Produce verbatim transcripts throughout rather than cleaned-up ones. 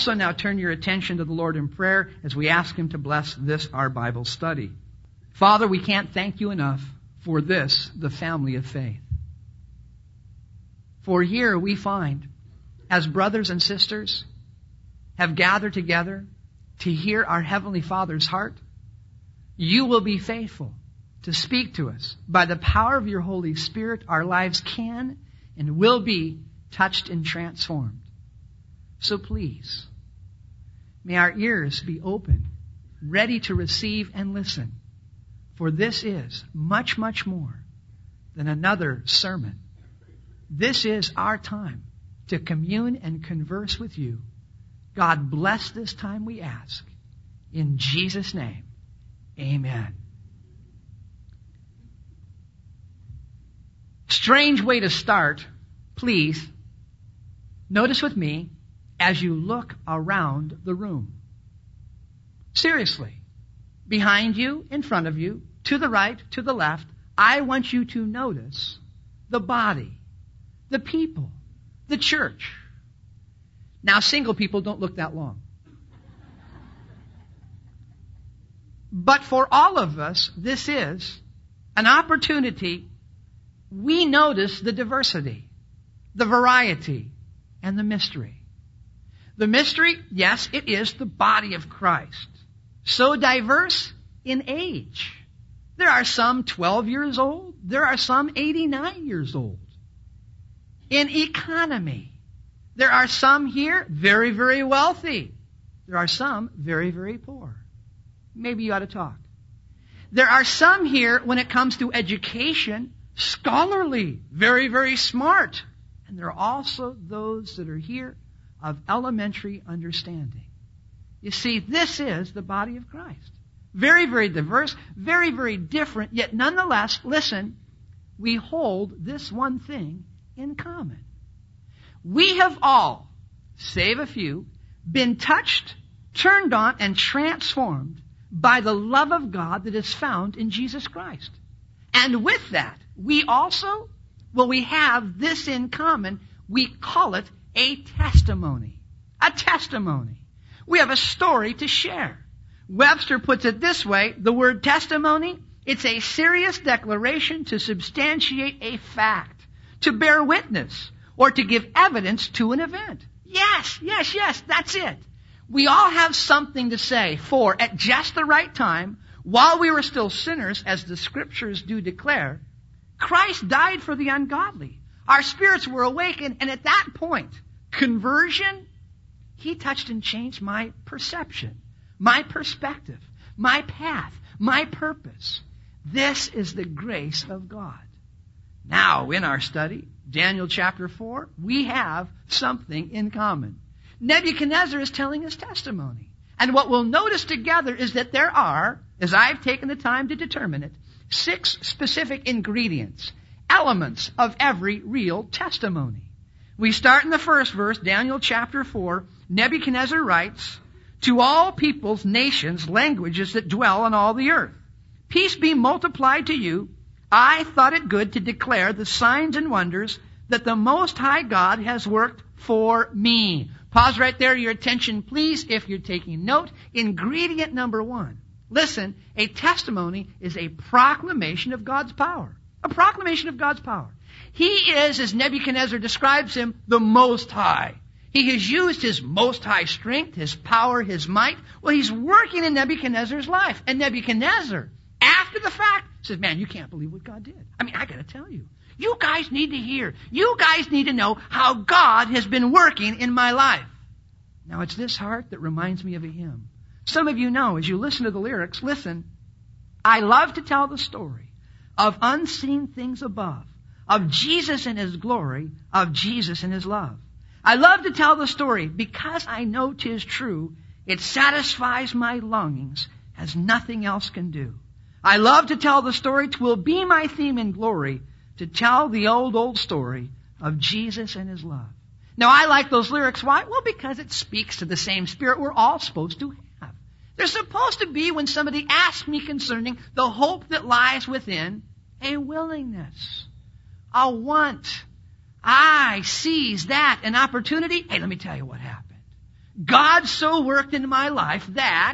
So now turn your attention to the Lord in prayer as we ask Him to bless this, our Bible study. Father, we can't thank You enough for this, the family of faith. For here we find, as brothers and sisters have gathered together to hear our Heavenly Father's heart, You will be faithful to speak to us. By the power of Your Holy Spirit, our lives can and will be touched and transformed. So please, may our ears be open, ready to receive and listen. For this is much, much more than another sermon. This is our time to commune and converse with You. God bless this time, we ask. In Jesus' name, amen. Strange way to start. Please, notice with me as you look around the room. Seriously. Behind you, in front of you, to the right, to the left, I want you to notice the body, the people, the church. Now, single people don't look that long. But for all of us, this is an opportunity. We notice the diversity, the variety, and the mystery. The mystery, yes, it is the body of Christ. So diverse in age. There are some twelve years old. There are some eighty-nine years old. In economy, there are some here very, very wealthy. There are some very, very poor. Maybe you ought to talk. There are some here, when it comes to education, scholarly, very, very smart. And there are also those that are here of elementary understanding. You see, this is the body of Christ. Very, very diverse, very, very different, yet nonetheless, listen, we hold this one thing in common. We have all, save a few, been touched, turned on, and transformed by the love of God that is found in Jesus Christ. And with that, we also, well, we have this in common. We call it a testimony. A testimony. We have a story to share. Webster puts it this way, the word testimony, it's a serious declaration to substantiate a fact, to bear witness, or to give evidence to an event. Yes, yes, yes, that's it. We all have something to say, for at just the right time, while we were still sinners, as the Scriptures do declare, Christ died for the ungodly. Our spirits were awakened, and at that point, conversion, He touched and changed my perception, my perspective, my path, my purpose. This is the grace of God. Now, in our study, Daniel chapter four, we have something in common. Nebuchadnezzar is telling his testimony. And what we'll notice together is that there are, as I've taken the time to determine it, six specific ingredients, elements of every real testimony. We start in the first verse, Daniel chapter four. Nebuchadnezzar writes, "To all peoples, nations, languages that dwell on all the earth, peace be multiplied to you. I thought it good to declare the signs and wonders that the Most High God has worked for me." Pause right there, your attention please, if you're taking note. Ingredient number one. Listen, a testimony is a proclamation of God's power. A proclamation of God's power. He is, as Nebuchadnezzar describes him, the Most High. He has used His Most High strength, His power, His might. Well, He's working in Nebuchadnezzar's life. And Nebuchadnezzar, after the fact, says, man, you can't believe what God did. I mean, I got to tell you. You guys need to hear. You guys need to know how God has been working in my life. Now, it's this heart that reminds me of a hymn. Some of you know, as you listen to the lyrics, listen, I love to tell the story of unseen things above, of Jesus and His glory, of Jesus and His love. I love to tell the story because I know 'tis true. It satisfies my longings as nothing else can do. I love to tell the story. 'Twill be my theme in glory to tell the old, old story of Jesus and His love. Now, I like those lyrics. Why? Well, because it speaks to the same spirit we're all supposed to have. There's supposed to be, when somebody asks me concerning the hope that lies within, a willingness, a want. I seize that, an opportunity. Hey, let me tell you what happened. God so worked in my life that,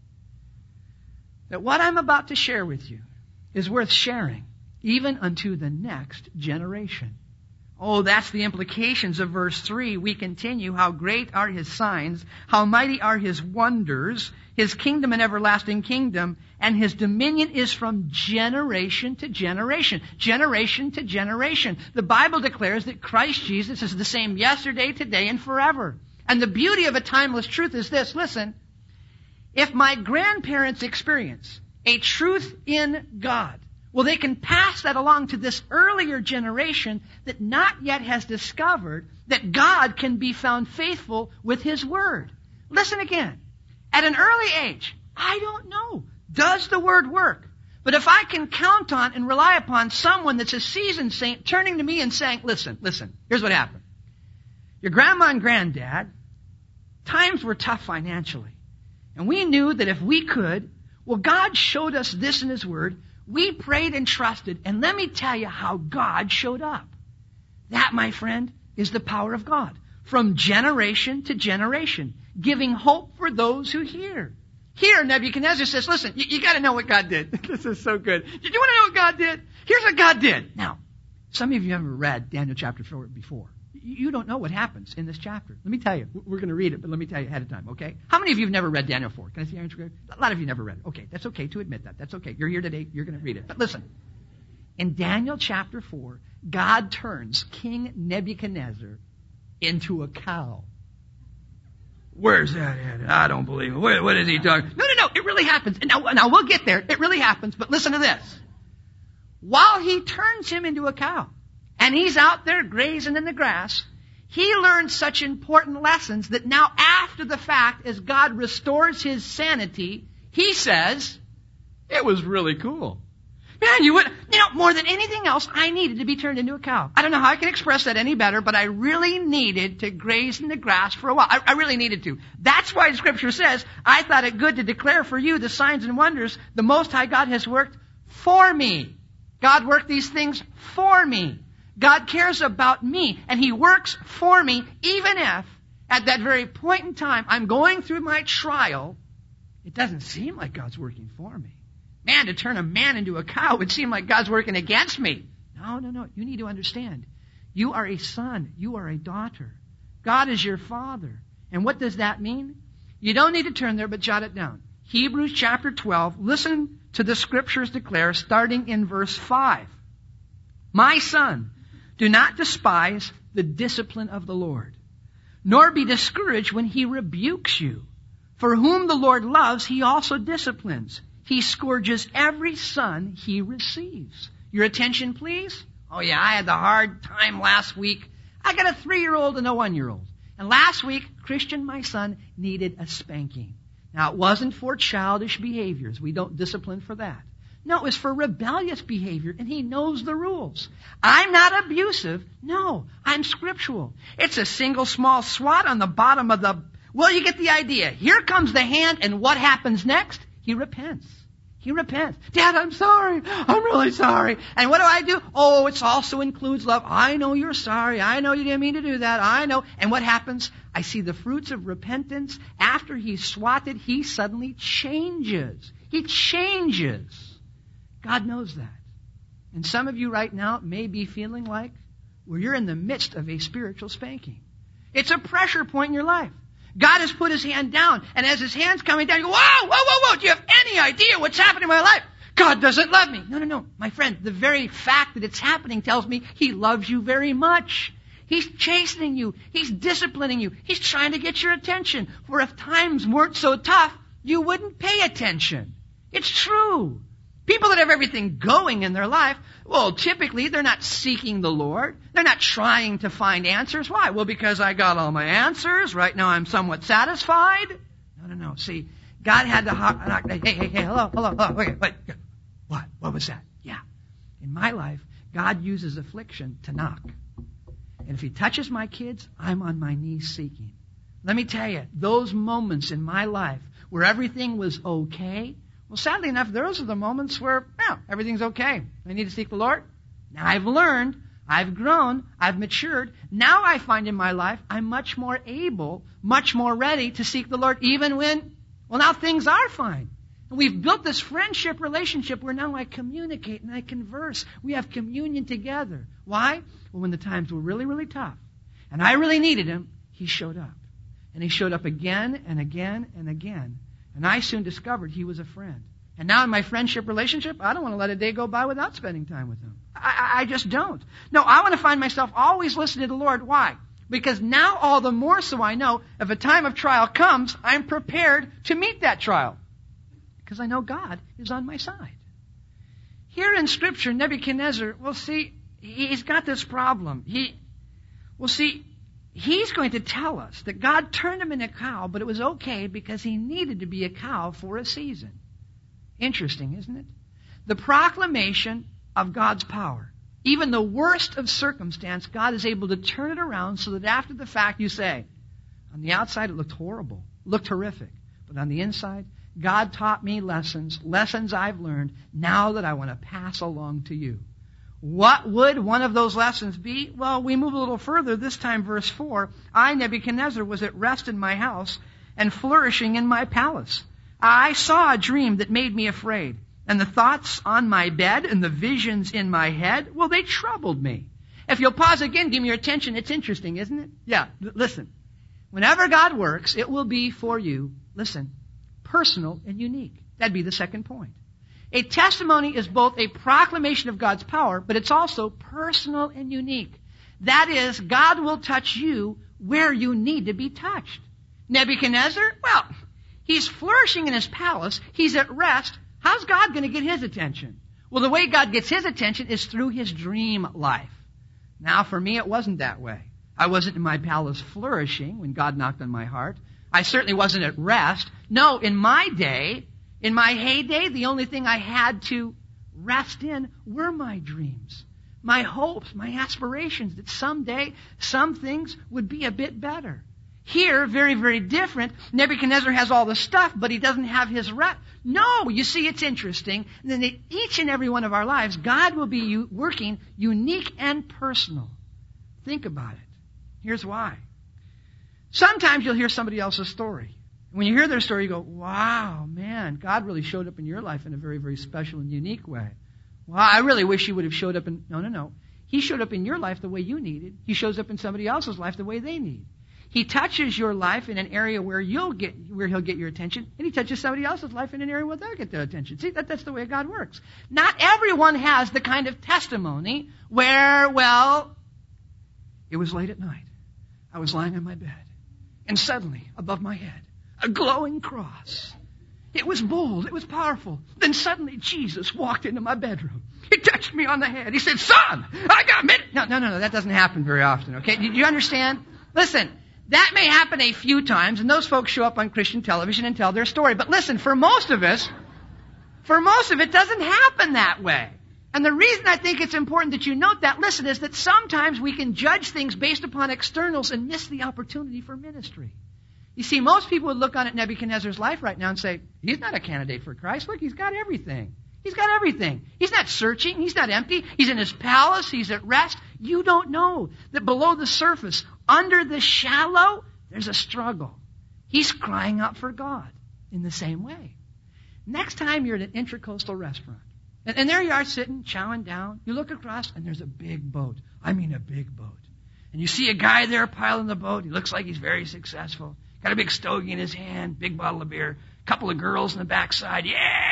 that what I'm about to share with you is worth sharing, even unto the next generation. Oh, that's the implications of verse three. We continue, how great are his signs, how mighty are his wonders, his kingdom an everlasting kingdom, and his dominion is from generation to generation. Generation to generation. The Bible declares that Christ Jesus is the same yesterday, today, and forever. And the beauty of a timeless truth is this. Listen, if my grandparents experience a truth in God, well, they can pass that along to this earlier generation that not yet has discovered that God can be found faithful with his word. Listen again. At an early age, I don't know, does the word work? But if I can count on and rely upon someone that's a seasoned saint turning to me and saying, listen, listen, here's what happened. Your grandma and granddad, times were tough financially. And we knew that if we could, well, God showed us this in his word. We prayed and trusted, and let me tell you how God showed up. That, my friend, is the power of God. From generation to generation, giving hope for those who hear. Here, Nebuchadnezzar says, listen, you, you got to know what God did. This is so good. Did you want to know what God did? Here's what God did. Now, some of you haven't read Daniel chapter four before. You don't know what happens in this chapter. Let me tell you. We're going to read it, but let me tell you ahead of time, okay? How many of you have never read Daniel four? Can I see your hands? A lot of you never read it. Okay, that's okay to admit that. That's okay. You're here today. You're going to read it. But listen. In Daniel chapter four, God turns King Nebuchadnezzar into a cow. Where's that at? I don't believe it. What, what is he talking? No, no, no. It really happens. Now, now, we'll get there. It really happens. But listen to this. While he turns him into a cow, and he's out there grazing in the grass, he learns such important lessons that now after the fact, as God restores his sanity, he says, it was really cool. Man, you would, you know, more than anything else, I needed to be turned into a cow. I don't know how I can express that any better, but I really needed to graze in the grass for a while. I, I really needed to. That's why Scripture says, I thought it good to declare for you the signs and wonders the Most High God has worked for me. God worked these things for me. God cares about me, and he works for me, even if at that very point in time I'm going through my trial, it doesn't seem like God's working for me. Man, to turn a man into a cow would seem like God's working against me. No, no, no. You need to understand. You are a son. You are a daughter. God is your father. And what does that mean? You don't need to turn there, but jot it down. Hebrews chapter twelve. Listen to the Scriptures declare, starting in verse five. My son, do not despise the discipline of the Lord, nor be discouraged when he rebukes you. For whom the Lord loves, he also disciplines. He scourges every son he receives. Your attention, please? Oh yeah, I had the hard time last week. I got a three-year-old and a one-year-old. And last week, Christian, my son, needed a spanking. Now, it wasn't for childish behaviors. We don't discipline for that. No, it was for rebellious behavior, and he knows the rules. I'm not abusive. No, I'm scriptural. It's a single small swat on the bottom of the... Well, you get the idea. Here comes the hand, and what happens next? He repents. He repents. Dad, I'm sorry. I'm really sorry. And what do I do? Oh, it also includes love. I know you're sorry. I know you didn't mean to do that. I know. And what happens? I see the fruits of repentance. After he's swatted, he suddenly changes. He changes. God knows that. And some of you right now may be feeling like, well, you're in the midst of a spiritual spanking. It's a pressure point in your life. God has put his hand down, and as his hand's coming down, you go, whoa, whoa, whoa, whoa, do you have any idea what's happening in my life? God doesn't love me. No, no, no. My friend, the very fact that it's happening tells me he loves you very much. He's chastening you. He's disciplining you. He's trying to get your attention. For if times weren't so tough, you wouldn't pay attention. It's true. People that have everything going in their life, well, typically they're not seeking the Lord. They're not trying to find answers. Why? Well, because I got all my answers. Right now I'm somewhat satisfied. No, no, no. See, God had to knock. Hey, hey, hey, hello, hello, hello. Wait, wait. What? What was that? Yeah. In my life, God uses affliction to knock. And if he touches my kids, I'm on my knees seeking. Let me tell you, those moments in my life where everything was okay, well, sadly enough, those are the moments where, well, everything's okay. I need to seek the Lord. Now, I've learned I've grown. I've matured. Now I find in my life I'm much more able, much more ready to seek the Lord even when, well, now things are fine. And we've built this friendship relationship where now I communicate and I converse. We have communion together. Why? Well, when the times were really, really tough and I really needed Him, He showed up. And He showed up again and again and again. And I soon discovered He was a friend. And now in my friendship relationship, I don't want to let a day go by without spending time with Him. I, I, I just don't. No, I want to find myself always listening to the Lord. Why? Because now all the more so I know if a time of trial comes, I'm prepared to meet that trial. Because I know God is on my side. Here in Scripture, Nebuchadnezzar, well, see, he's got this problem. He, well, see, he's going to tell us that God turned him into a cow, but it was okay because he needed to be a cow for a season. Interesting, isn't it? The proclamation of God's power. Even the worst of circumstance, God is able to turn it around so that after the fact you say, on the outside it looked horrible, looked horrific, but on the inside, God taught me lessons, lessons I've learned now that I want to pass along to you. What would one of those lessons be? Well, we move a little further, this time verse four. I, Nebuchadnezzar, was at rest in my house and flourishing in my palace. I saw a dream that made me afraid, and the thoughts on my bed and the visions in my head, well, they troubled me. If you'll pause again, give me your attention. It's interesting, isn't it? Yeah, listen. Whenever God works, it will be for you, listen, personal and unique. That'd be the second point. A testimony is both a proclamation of God's power, but it's also personal and unique. That is, God will touch you where you need to be touched. Nebuchadnezzar, well, he's flourishing in his palace. He's at rest. How's God going to get his attention? Well, the way God gets his attention is through his dream life. Now, for me, it wasn't that way. I wasn't in my palace flourishing when God knocked on my heart. I certainly wasn't at rest. No, in my day, in my heyday, the only thing I had to rest in were my dreams, my hopes, my aspirations that someday some things would be a bit better. Here, very, very different. Nebuchadnezzar has all the stuff, but he doesn't have his rest. No, you see, it's interesting. And then in each and every one of our lives, God will be working unique and personal. Think about it. Here's why. Sometimes you'll hear somebody else's story. When you hear their story, you go, wow, man, God really showed up in your life in a very, very special and unique way. Wow, I really wish He would have showed up in... No, no, no. He showed up in your life the way you needed. He shows up in somebody else's life the way they need. He touches your life in an area where you'll get, where He'll get your attention, and He touches somebody else's life in an area where they'll get their attention. See, that, that's the way God works. Not everyone has the kind of testimony where, well, it was late at night. I was lying on my bed, and suddenly, above my head, a glowing cross. It was bold. It was powerful. Then suddenly Jesus walked into my bedroom. He touched me on the head. He said, son, I got mid... No, no, no, no. That doesn't happen very often, okay? Do you understand? Listen, that may happen a few times, and those folks show up on Christian television and tell their story. But listen, for most of us, for most of it, doesn't happen that way. And the reason I think it's important that you note that, listen, is that sometimes we can judge things based upon externals and miss the opportunity for ministry. You see, most people would look on at Nebuchadnezzar's life right now and say, he's not a candidate for Christ. Look, he's got everything. He's got everything. He's not searching. He's not empty. He's in his palace. He's at rest. You don't know that below the surface, under the shallow, there's a struggle. He's crying out for God in the same way. Next time you're at an intracoastal restaurant, and, and there you are sitting, chowing down. You look across, and there's a big boat. I mean a big boat. And you see a guy there piling the boat. He looks like he's very successful. Got a big stogie in his hand, big bottle of beer, couple of girls in the backside.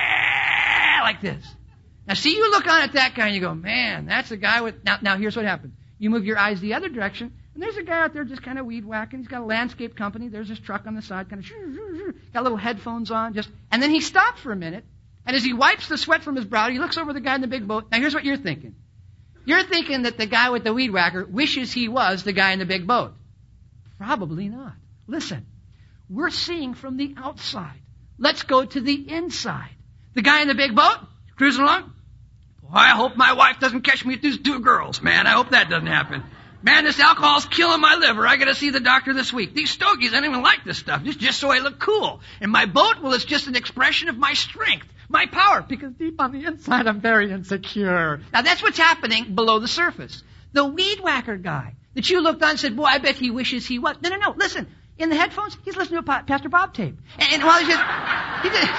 Yeah, like this. Now, see, you look on at that guy and you go, man, that's a guy with... Now, now here's what happens. You move your eyes the other direction, and there's a guy out there just kind of weed whacking. He's got a landscape company. There's this truck on the side, kind of... Got little headphones on. just, And then he stops for a minute, and as he wipes the sweat from his brow, he looks over the guy in the big boat. Now, here's what you're thinking. You're thinking that the guy with the weed whacker wishes he was the guy in the big boat. Probably not. Listen. We're seeing from the outside. Let's go to the inside. The guy in the big boat, cruising along. Boy, I hope my wife doesn't catch me with these two girls, man. I hope that doesn't happen. Man, this alcohol's killing my liver. I gotta see the doctor this week. These stogies, I don't even like this stuff. Just, just so I look cool. And my boat, well, it's just an expression of my strength, my power. Because deep on the inside, I'm very insecure. Now, that's what's happening below the surface. The weed whacker guy that you looked on and said, boy, I bet he wishes he was. No, no, no. Listen, in the headphones, he's listening to a Pastor Bob tape. And, and while he's just, he just,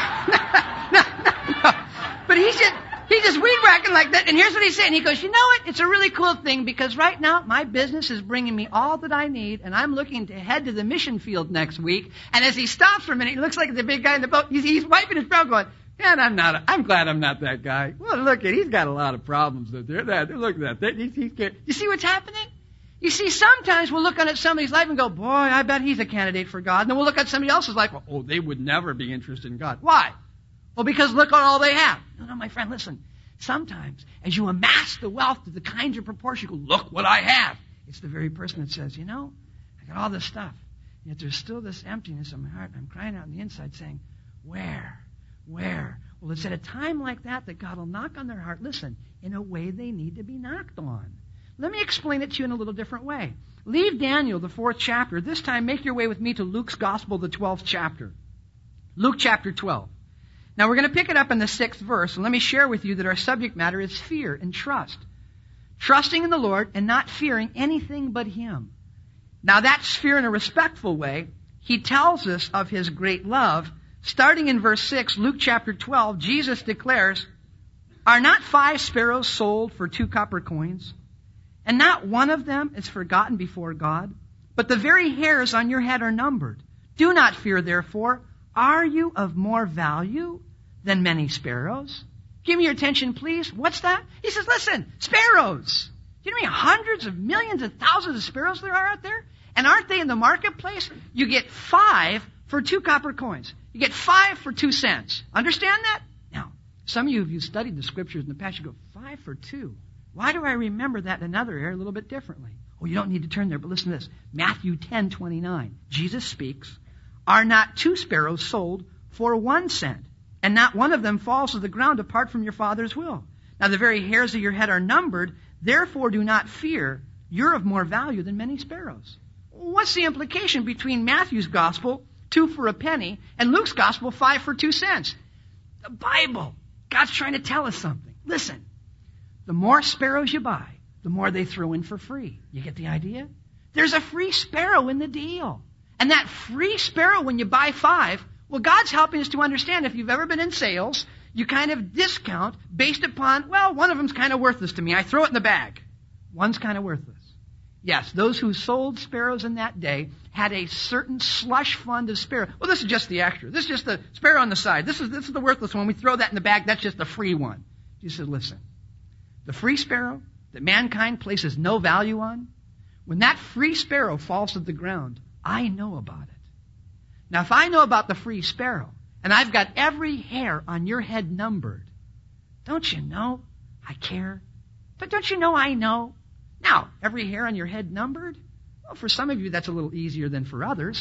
no, no, no. But he's just, he's just weed whacking like that. And here's what he's saying. He goes, you know what? It's a really cool thing because right now my business is bringing me all that I need and I'm looking to head to the mission field next week. And as he stops for a minute, he looks like the big guy in the boat. He's, he's wiping his brow going, man, I'm not, a, I'm glad I'm not that guy. Well, look at, he's got a lot of problems out there. That, look at that. He's, he's, you see what's happening? You see, sometimes we'll look at somebody's life and go, boy, I bet he's a candidate for God. And then we'll look at somebody else's life, well, oh, they would never be interested in God. Why? Well, because look at all they have. No, no, my friend, listen. Sometimes, as you amass the wealth to the kinds of proportion, you go, look what I have. It's the very person that says, you know, I got all this stuff. Yet there's still this emptiness in my heart. I'm crying out on the inside saying, where? Where? Well, it's at a time like that that God will knock on their heart, listen, in a way they need to be knocked on. Let me explain it to you in a little different way. Leave Daniel, the fourth chapter. This time, make your way with me to Luke's Gospel, the twelfth chapter. Luke chapter twelve. Now, we're going to pick it up in the sixth verse, and let me share with you that our subject matter is fear and trust. Trusting in the Lord and not fearing anything but Him. Now, that's fear in a respectful way. He tells us of His great love. Starting in verse six, Luke chapter twelve, Jesus declares, are not five sparrows sold for two copper coins? And not one of them is forgotten before God? But the very hairs on your head are numbered. Do not fear, therefore. Are you of more value than many sparrows? Give me your attention, please. What's that? He says, listen, sparrows. Do you know how many hundreds of millions and thousands of sparrows there are out there? And aren't they in the marketplace? You get five for two copper coins. You get five for two cents. Understand that? Now, some of you, if you studied the scriptures in the past, you go, five for two. Why do I remember that in another area a little bit differently? Oh, you don't need to turn there, but listen to this. Matthew ten twenty-nine. Jesus speaks, are not two sparrows sold for one cent, and not one of them falls to the ground apart from your Father's will? Now the very hairs of your head are numbered, therefore do not fear. You're of more value than many sparrows. What's the implication between Matthew's gospel, two for a penny, and Luke's gospel, five for two cents? The Bible. God's trying to tell us something. Listen. The more sparrows you buy, the more they throw in for free. You get the idea? There's a free sparrow in the deal. And that free sparrow, when you buy five, well, God's helping us to understand if you've ever been in sales, you kind of discount based upon, well, one of them's kind of worthless to me. I throw it in the bag. One's kind of worthless. Yes, those who sold sparrows in that day had a certain slush fund of sparrows. Well, this is just the extra. This is just the sparrow on the side. This is, this is the worthless one. We throw that in the bag. That's just the free one. Jesus said, listen. The free sparrow that mankind places no value on, when that free sparrow falls to the ground, I know about it. Now, if I know about the free sparrow, and I've got every hair on your head numbered, don't you know I care? But don't you know I know? Now, every hair on your head numbered? Well, for some of you, that's a little easier than for others.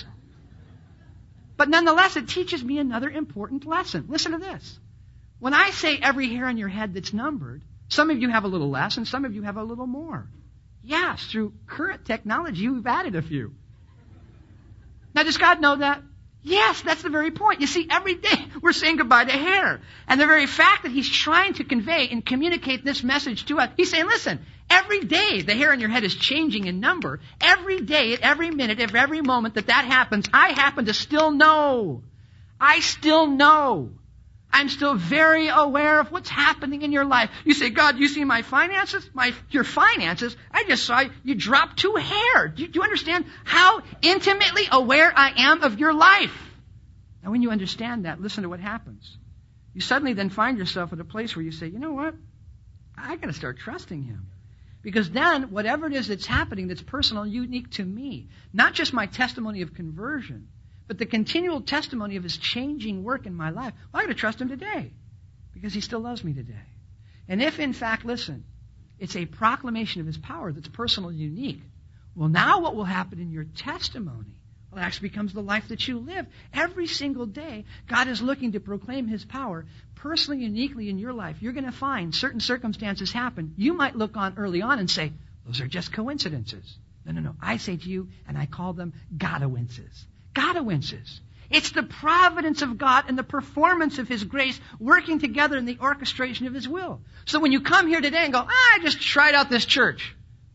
But nonetheless, it teaches me another important lesson. Listen to this. When I say every hair on your head that's numbered, some of you have a little less, and some of you have a little more. Yes, through current technology, we've added a few. Now, does God know that? Yes, that's the very point. You see, every day we're saying goodbye to hair. And the very fact that He's trying to convey and communicate this message to us, He's saying, listen, every day the hair on your head is changing in number. Every day, at every minute, at every moment that that happens, I happen to still know. I still know. I'm still very aware of what's happening in your life. You say, God, you see my finances? My, your finances? I just saw you drop two hair. Do you, do you understand how intimately aware I am of your life? Now, when you understand that, listen to what happens. You suddenly then find yourself at a place where you say, you know what? I got to start trusting Him. Because then, whatever it is that's happening that's personal and unique to me, not just my testimony of conversion, but the continual testimony of His changing work in my life, well, I've got to trust Him today because He still loves me today. And if, in fact, listen, it's a proclamation of His power that's personal and unique, well, now what will happen in your testimony? Well, it actually becomes the life that you live. Every single day, God is looking to proclaim His power personally, uniquely in your life. You're going to find certain circumstances happen. You might look on early on and say, those are just coincidences. No, no, no. I say to you, and I call them Godoinces. Godoinces. It's the providence of God and the performance of His grace working together in the orchestration of His will. So when you come here today and go, ah, I just tried out this church.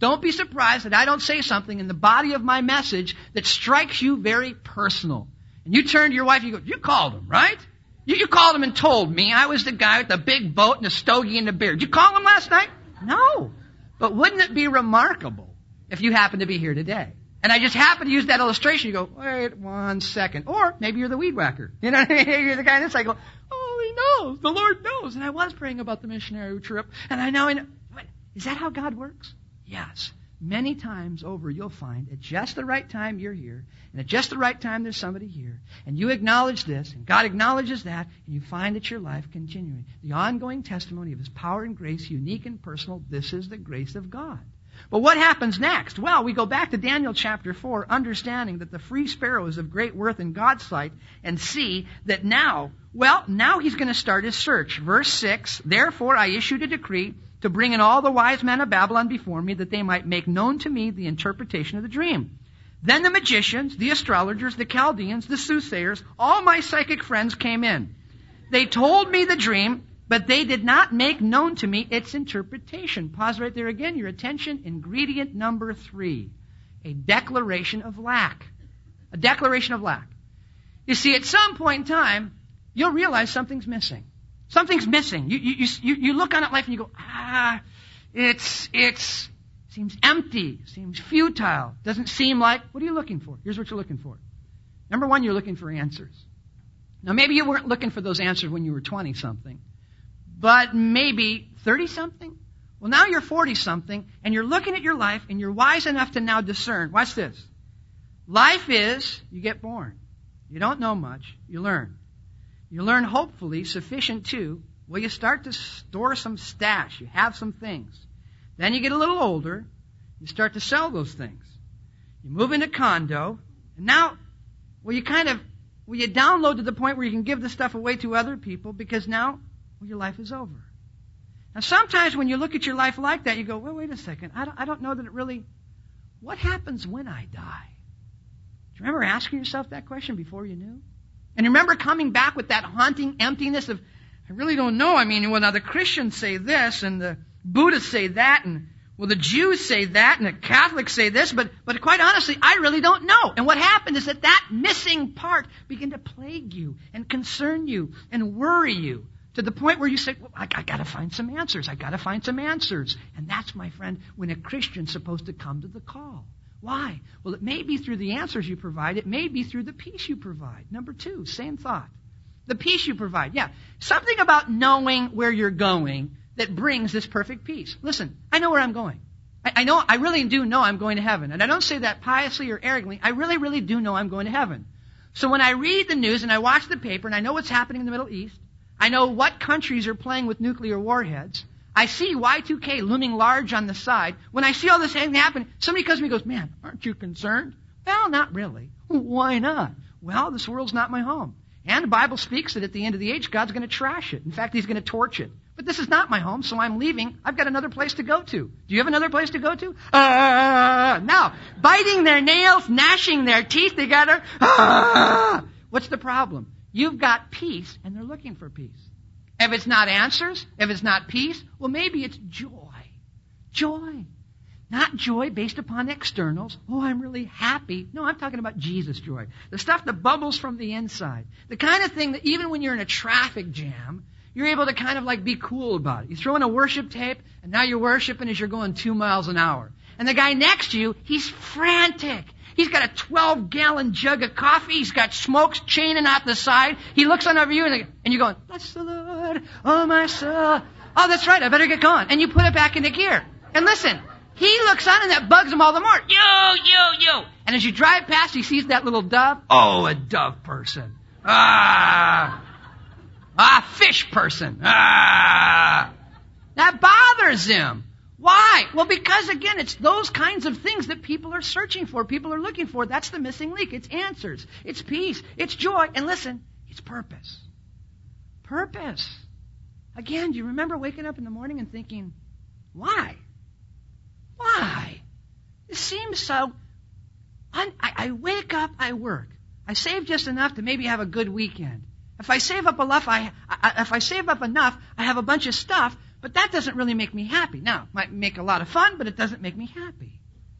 Don't be surprised that I don't say something in the body of my message that strikes you very personal. And you turn to your wife and you go, you called him, right? You, you called him and told me I was the guy with the big boat and the stogie and the beard. Did you call him last night? No. But wouldn't it be remarkable if you happened to be here today? And I just happen to use that illustration. You go, wait one second. Or maybe you're the weed whacker. You know what I mean? You're the guy in this. I go, oh, he knows. The Lord knows. And I was praying about the missionary trip. And I know. I know. What? Is that how God works? Yes. Many times over, you'll find at just the right time you're here, and at just the right time there's somebody here, and you acknowledge this, and God acknowledges that, and you find that your life continuing. The ongoing testimony of His power and grace, unique and personal, this is the grace of God. But what happens next? Well, we go back to Daniel chapter four, understanding that the free sparrow is of great worth in God's sight, and see that now, well, now He's going to start His search. Verse six, therefore I issued a decree to bring in all the wise men of Babylon before me, that they might make known to me the interpretation of the dream. Then the magicians, the astrologers, the Chaldeans, the soothsayers, all my psychic friends came in. They told me the dream, but they did not make known to me its interpretation. Pause right there again. Your attention. Ingredient number three. A declaration of lack. A declaration of lack. You see, at some point in time, you'll realize something's missing. Something's missing. You, you, you, you look on at life and you go, ah, it's, it's, seems empty, seems futile, doesn't seem like, what are you looking for? Here's what you're looking for. Number one, you're looking for answers. Now, maybe you weren't looking for those answers when you were twenty-something, but maybe thirty-something? Well, now you're forty-something, and you're looking at your life, and you're wise enough to now discern. Watch this. Life is, you get born. You don't know much. You learn. You learn, hopefully, sufficient to, well, you start to store some stash. You have some things. Then you get a little older. You start to sell those things. You move into condo. And now, well, you kind of, well, you download to the point where you can give the stuff away to other people because now, well, your life is over. Now, sometimes when you look at your life like that, you go, well, wait a second. I don't, I don't know that it really, what happens when I die? Do you remember asking yourself that question before you knew? And remember coming back with that haunting emptiness of, I really don't know. I mean, well, now the Christians say this, and the Buddhists say that, and, well, the Jews say that, and the Catholics say this, but, but quite honestly, I really don't know. And what happened is that that missing part began to plague you, and concern you, and worry you, to the point where you say, well, I, I gotta find some answers. I gotta find some answers. And that's, my friend, when a Christian's supposed to come to the call. Why? Well, it may be through the answers you provide. It may be through the peace you provide. Number two, same thought. The peace you provide. Yeah, something about knowing where you're going that brings this perfect peace. Listen, I know where I'm going. I, I know, I really do know I'm going to heaven. And I don't say that piously or arrogantly. I really, really do know I'm going to heaven. So when I read the news and I watch the paper and I know what's happening in the Middle East, I know what countries are playing with nuclear warheads, I see Y two K looming large on the side. When I see all this thing happen, somebody comes to me and goes, man, aren't you concerned? Well, not really. Why not? Well, this world's not my home. And the Bible speaks that at the end of the age, God's going to trash it. In fact, He's going to torch it. But this is not my home, so I'm leaving. I've got another place to go to. Do you have another place to go to? Uh, now, biting their nails, gnashing their teeth together. Uh, what's the problem? You've got peace, and they're looking for peace. If it's not answers, if it's not peace, well, maybe it's joy. Joy. Not joy based upon externals. Oh, I'm really happy. No, I'm talking about Jesus joy. The stuff that bubbles from the inside. The kind of thing that even when you're in a traffic jam, you're able to kind of like be cool about it. You throw in a worship tape, and now you're worshiping as you're going two miles an hour. And the guy next to you, he's frantic. He's got a twelve-gallon jug of coffee. He's got smokes chaining out the side. He looks on over you, and, and you're going, bless the Lord, oh my soul. Oh, that's right, I better get going. And you put it back into gear. And listen, he looks on, and that bugs him all the more. You, you, you. And as you drive past, he sees that little dove. Oh, a dove person. Ah. Ah, fish person. Ah. That bothers him. Why? Well, because, again, it's those kinds of things that people are searching for, people are looking for. That's the missing link. It's answers. It's peace. It's joy. And listen, it's purpose. Purpose. Again, do you remember waking up in the morning and thinking, why? Why? It seems so... Un- I, I wake up, I work. I save just enough to maybe have a good weekend. If I save up enough, I, I, if I save up enough, I have a bunch of stuff. But that doesn't really make me happy. Now, it might make a lot of fun, but it doesn't make me happy.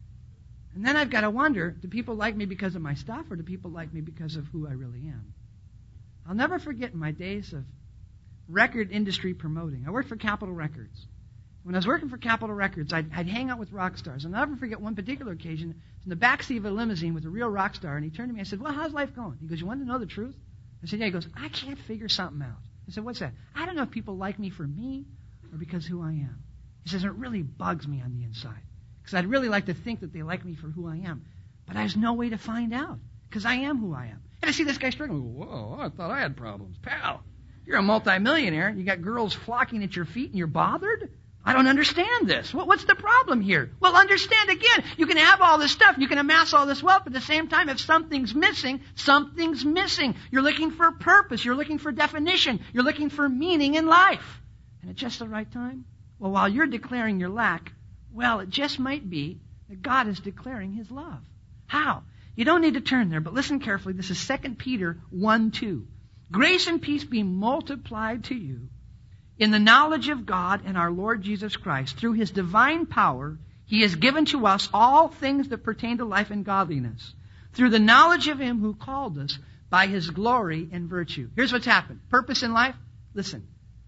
And then I've got to wonder, do people like me because of my stuff, or do people like me because of who I really am? I'll never forget my days of record industry promoting. I worked for Capitol Records. When I was working for Capitol Records, I'd, I'd hang out with rock stars. And I'll never forget one particular occasion. I was in the backseat of a limousine with a real rock star, and he turned to me and I said, well, how's life going? He goes, you want to know the truth? I said, yeah. He goes, I can't figure something out. I said, what's that? I don't know if people like me for me or because who I am. He says, it really bugs me on the inside. Because I'd really like to think that they like me for who I am. But there's no way to find out. Because I am who I am. And I see this guy struggling. Whoa, I thought I had problems. Pal, you're a multimillionaire. You got girls flocking at your feet and you're bothered? I don't understand this. What's the problem here? Well, understand again. You can have all this stuff. You can amass all this wealth. But at the same time, if something's missing, something's missing. You're looking for purpose. You're looking for definition. You're looking for meaning in life. And at just the right time? Well, while you're declaring your lack, well, it just might be that God is declaring His love. How? You don't need to turn there, but listen carefully. This is Second Peter one two. Grace and peace be multiplied to you in the knowledge of God and our Lord Jesus Christ. Through His divine power, He has given to us all things that pertain to life and godliness, through the knowledge of Him who called us by His glory and virtue. Here's what's happened. Purpose in life? Listen,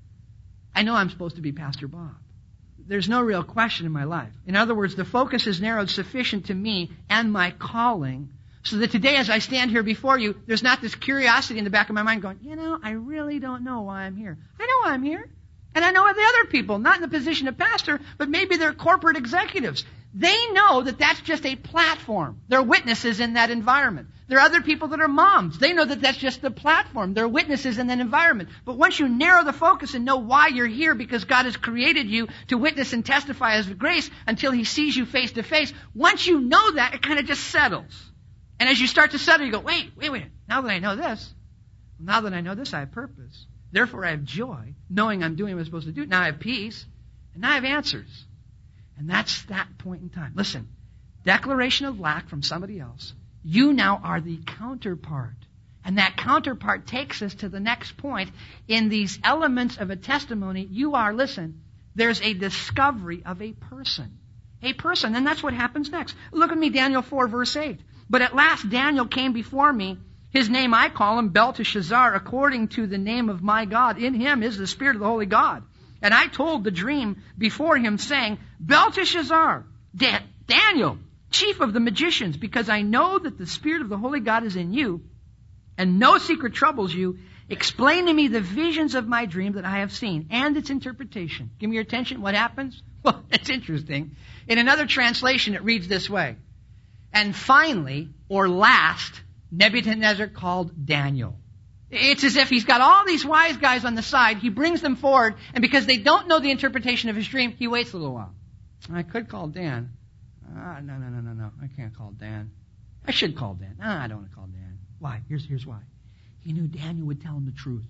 I know I'm supposed to be Pastor Bob. There's no real question in my life. In other words, the focus is narrowed sufficient to me and my calling, so that today as I stand here before you, there's not this curiosity in the back of my mind going, you know, I really don't know why I'm here. I know why I'm here. And I know the other people, not in the position of pastor, but maybe they're corporate executives. They know that that's just a platform. They're witnesses in that environment. There are other people that are moms. They know that that's just the platform. They're witnesses in that environment. But once you narrow the focus and know why you're here, because God has created you to witness and testify as grace until He sees you face to face, once you know that, it kind of just settles. And as you start to settle, you go, wait, wait, wait. Now that I know this, now that I know this, I have purpose. Therefore, I have joy, knowing I'm doing what I'm supposed to do. Now I have peace, and now I have answers. And that's that point in time. Listen, declaration of lack from somebody else. You now are the counterpart. And that counterpart takes us to the next point. In these elements of a testimony, you are, listen, there's a discovery of a person. A person. And that's what happens next. Look at me, Daniel four, verse eight. But at last Daniel came before me. His name I call him Belteshazzar, according to the name of my God. In him is the Spirit of the Holy God. And I told the dream before him, saying, Belteshazzar, Da- Daniel, chief of the magicians, because I know that the Spirit of the Holy God is in you, and no secret troubles you. Explain to me the visions of my dream that I have seen, and its interpretation. Give me your attention. What happens? Well, it's interesting. In another translation, it reads this way. And finally, or last, Nebuchadnezzar called Daniel. It's as if he's got all these wise guys on the side. He brings them forward, and because they don't know the interpretation of his dream, he waits a little while. I could call Dan. Ah, no, no, no, no, no. I can't call Dan. I should call Dan. Ah, I don't want to call Dan. Why? Here's, here's why. He knew Daniel would tell him the truth.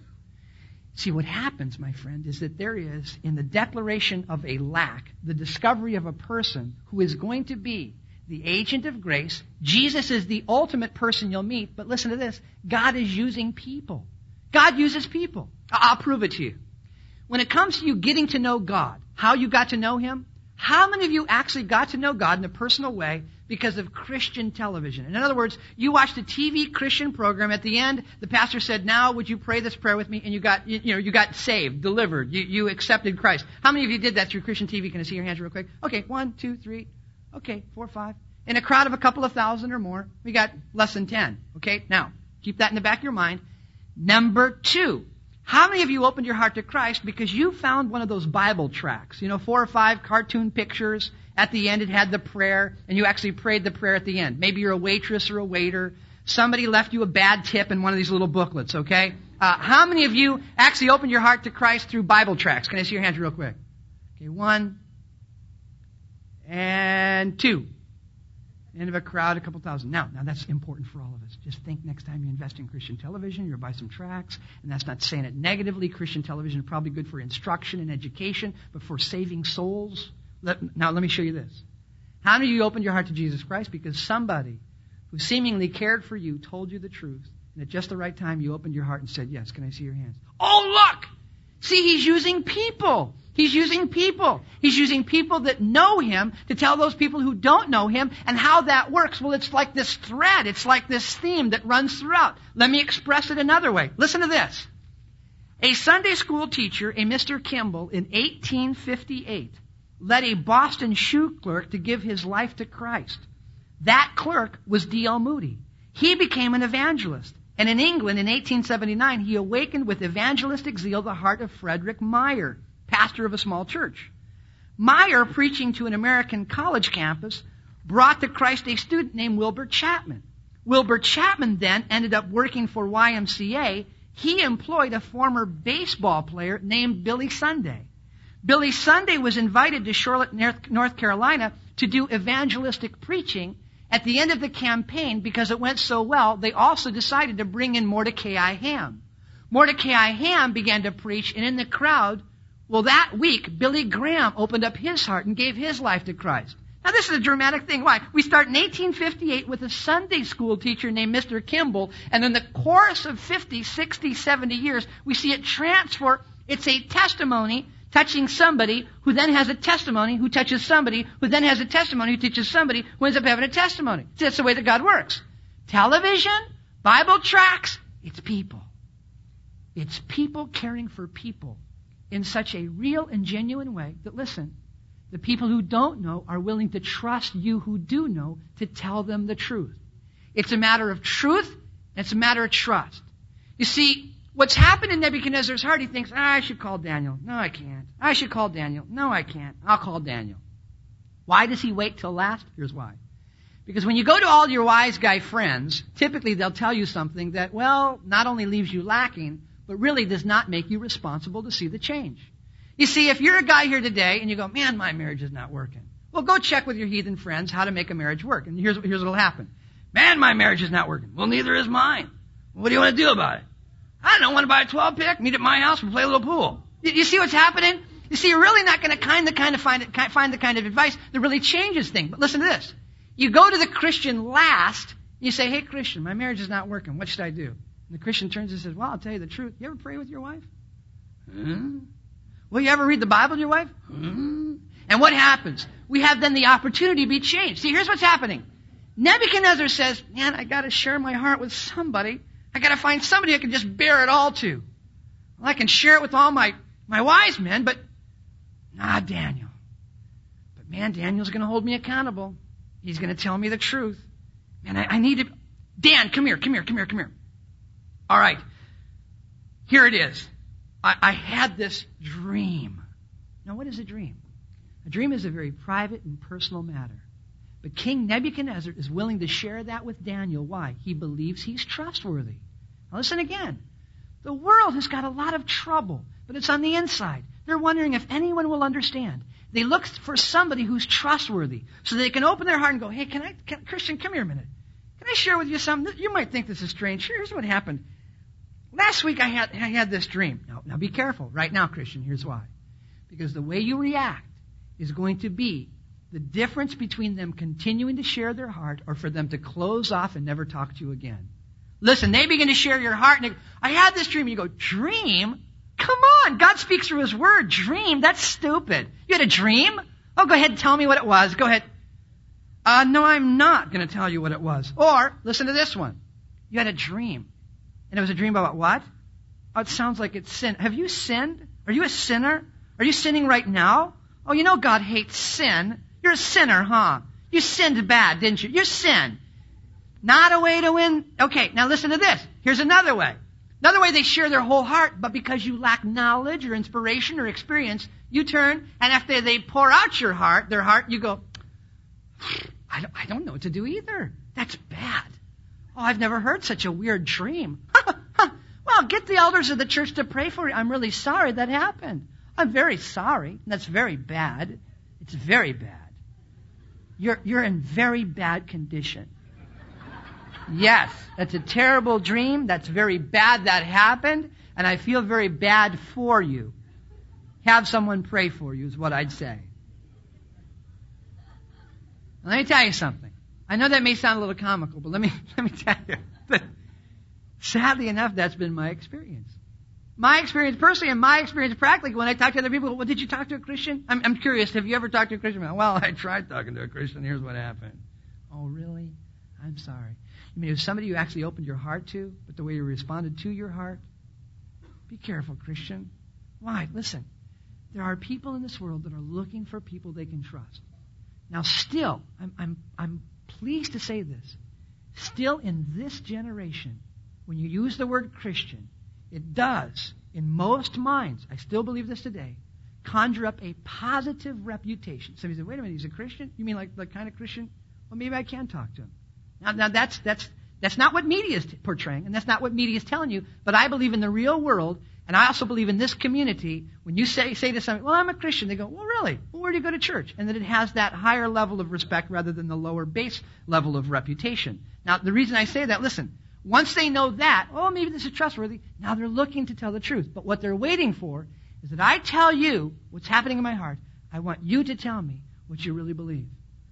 See, what happens, my friend, is that there is, in the declaration of a lack, the discovery of a person who is going to be the agent of grace. Jesus is the ultimate person you'll meet. But listen to this. God is using people. God uses people. I'll prove it to you. When it comes to you getting to know God, how you got to know Him, how many of you actually got to know God in a personal way because of Christian television? In other words, you watched a T V Christian program. At the end, the pastor said, now would you pray this prayer with me? And you got, you, you know, you got saved, delivered. You, you accepted Christ. How many of you did that through Christian T V? Can I see your hands real quick? Okay, one, two, three. Okay, four, five. In a crowd of a couple of thousand or more, we got less than ten. Okay, now, keep that in the back of your mind. Number two. How many of you opened your heart to Christ because you found one of those Bible tracts? You know, four or five cartoon pictures. At the end, it had the prayer, and you actually prayed the prayer at the end. Maybe you're a waitress or a waiter. Somebody left you a bad tip in one of these little booklets, okay? Uh, how many of you actually opened your heart to Christ through Bible tracts? Can I see your hands real quick? Okay, one. And two. End of a crowd, a couple thousand. Now, now that's important for all of us. Just think next time you invest in Christian television, you'll buy some tracts. And that's not saying it negatively. Christian television is probably good for instruction and education, but for saving souls. Let, now, let me show you this. How many of you opened your heart to Jesus Christ because somebody who seemingly cared for you told you the truth, and at just the right time you opened your heart and said, yes, can I see your hands? Oh, look! See, He's using people. He's using people. He's using people that know Him to tell those people who don't know Him. And how that works, well, it's like this thread. It's like this theme that runs throughout. Let me express it another way. Listen to this. A Sunday school teacher, a Mister Kimball, in eighteen fifty-eight, led a Boston shoe clerk to give his life to Christ. That clerk was D L Moody. He became an evangelist. And in England, in eighteen seventy-nine, he awakened with evangelistic zeal the heart of Frederick Meyer, pastor of a small church. Meyer, preaching to an American college campus, brought to Christ a student named Wilbur Chapman. Wilbur Chapman then ended up working for Y M C A. He employed a former baseball player named Billy Sunday. Billy Sunday was invited to Charlotte, North Carolina to do evangelistic preaching. At the end of the campaign, because it went so well, they also decided to bring in Mordecai Ham. Mordecai Ham began to preach, and in the crowd, well, that week, Billy Graham opened up his heart and gave his life to Christ. Now, this is a dramatic thing. Why? We start in eighteen fifty-eight with a Sunday school teacher named Mister Kimball, and in the course of fifty, sixty, seventy years, we see it transfer. It's a testimony touching somebody who then has a testimony who touches somebody who then has a testimony who teaches somebody who ends up having a testimony. See, that's the way that God works. Television, Bible tracts, it's people. It's people caring for people in such a real and genuine way that, listen, the people who don't know are willing to trust you who do know to tell them the truth. It's a matter of truth, and it's a matter of trust. You see, what's happened in Nebuchadnezzar's heart, he thinks, ah, I should call Daniel. No, I can't. I should call Daniel. No, I can't. I'll call Daniel. Why does he wait till last? Here's why. Because when you go to all your wise guy friends, typically they'll tell you something that, well, not only leaves you lacking, but really does not make you responsible to see the change. You see, if you're a guy here today and you go, man, my marriage is not working. Well, go check with your heathen friends how to make a marriage work. And here's, here's what will happen. Man, my marriage is not working. Well, neither is mine. What do you want to do about it? I don't want to buy a twelve pick, meet at my house, and play a little pool. You, you see what's happening? You see, you're really not going to kind of, kind of find, it, find the kind of advice that really changes things. But listen to this. You go to the Christian last, and you say, hey, Christian, my marriage is not working. What should I do? And the Christian turns and says, well, I'll tell you the truth. You ever pray with your wife? Hmm? Will you ever read the Bible to your wife? Hmm? And what happens? We have then the opportunity to be changed. See, here's what's happening. Nebuchadnezzar says, man, I got to share my heart with somebody. I got to find somebody I can just bear it all to. Well, I can share it with all my, my wise men, but not Daniel. But man, Daniel's going to hold me accountable. He's going to tell me the truth. Man, I, I need to... Dan, come here, come here, come here, come here. All right. Here it is. I, I had this dream. Now, what is a dream? A dream is a very private and personal matter. But King Nebuchadnezzar is willing to share that with Daniel. Why? He believes he's trustworthy. Now listen again. The world has got a lot of trouble, but it's on the inside. They're wondering if anyone will understand. They look for somebody who's trustworthy so they can open their heart and go, hey, can I, can, Christian, come here a minute. Can I share with you something? You might think this is strange. Here's what happened. Last week I had, I had this dream. Now, now be careful. Right now, Christian, here's why. Because the way you react is going to be the difference between them continuing to share their heart or for them to close off and never talk to you again. Listen, they begin to share your heart and they go, I had this dream. And you go, dream? Come on. God speaks through His Word. Dream? That's stupid. You had a dream? Oh, go ahead and tell me what it was. Go ahead. Uh, no, I'm not going to tell you what it was. Or, listen to this one. You had a dream. And it was a dream about what? Oh, it sounds like it's sin. Have you sinned? Are you a sinner? Are you sinning right now? Oh, you know God hates sin. You're a sinner, huh? You sinned bad, didn't you? You sinned. Not a way to win. Okay, now listen to this. Here's another way. Another way they share their whole heart, but because you lack knowledge or inspiration or experience, you turn, and after they pour out your heart, their heart, you go, I don't, I don't know what to do either. That's bad. Oh, I've never heard such a weird dream. Well, get the elders of the church to pray for you. I'm really sorry that happened. I'm very sorry. That's very bad. It's very bad. You're, you're in very bad condition. Yes, that's a terrible dream. That's very bad that happened. And I feel very bad for you. Have someone pray for you is what I'd say. Now, let me tell you something. I know that may sound a little comical, but let me, let me tell you that sadly enough, that's been my experience. My experience personally and my experience practically, when I talk to other people, well, did you talk to a Christian? I'm, I'm curious, have you ever talked to a Christian? Well, I tried talking to a Christian. Here's what happened. Oh, really? I'm sorry. You mean it was somebody you actually opened your heart to, but the way you responded to your heart? Be careful, Christian. Why? Listen, there are people in this world that are looking for people they can trust. Now, still, I'm, I'm, I'm pleased to say this, still in this generation, when you use the word Christian, it does, in most minds, I still believe this today, conjure up a positive reputation. Somebody said, wait a minute, he's a Christian? You mean like the kind of Christian? Well, maybe I can talk to him. Now, now that's, that's, that's not what media is portraying, and that's not what media is telling you, but I believe in the real world, and I also believe in this community, when you say, say to somebody, well, I'm a Christian, they go, well, really? Well, where do you go to church? And that it has that higher level of respect rather than the lower base level of reputation. Now, the reason I say that, listen, once they know that, oh, maybe this is trustworthy, now they're looking to tell the truth. But what they're waiting for is that I tell you what's happening in my heart. I want you to tell me what you really believe.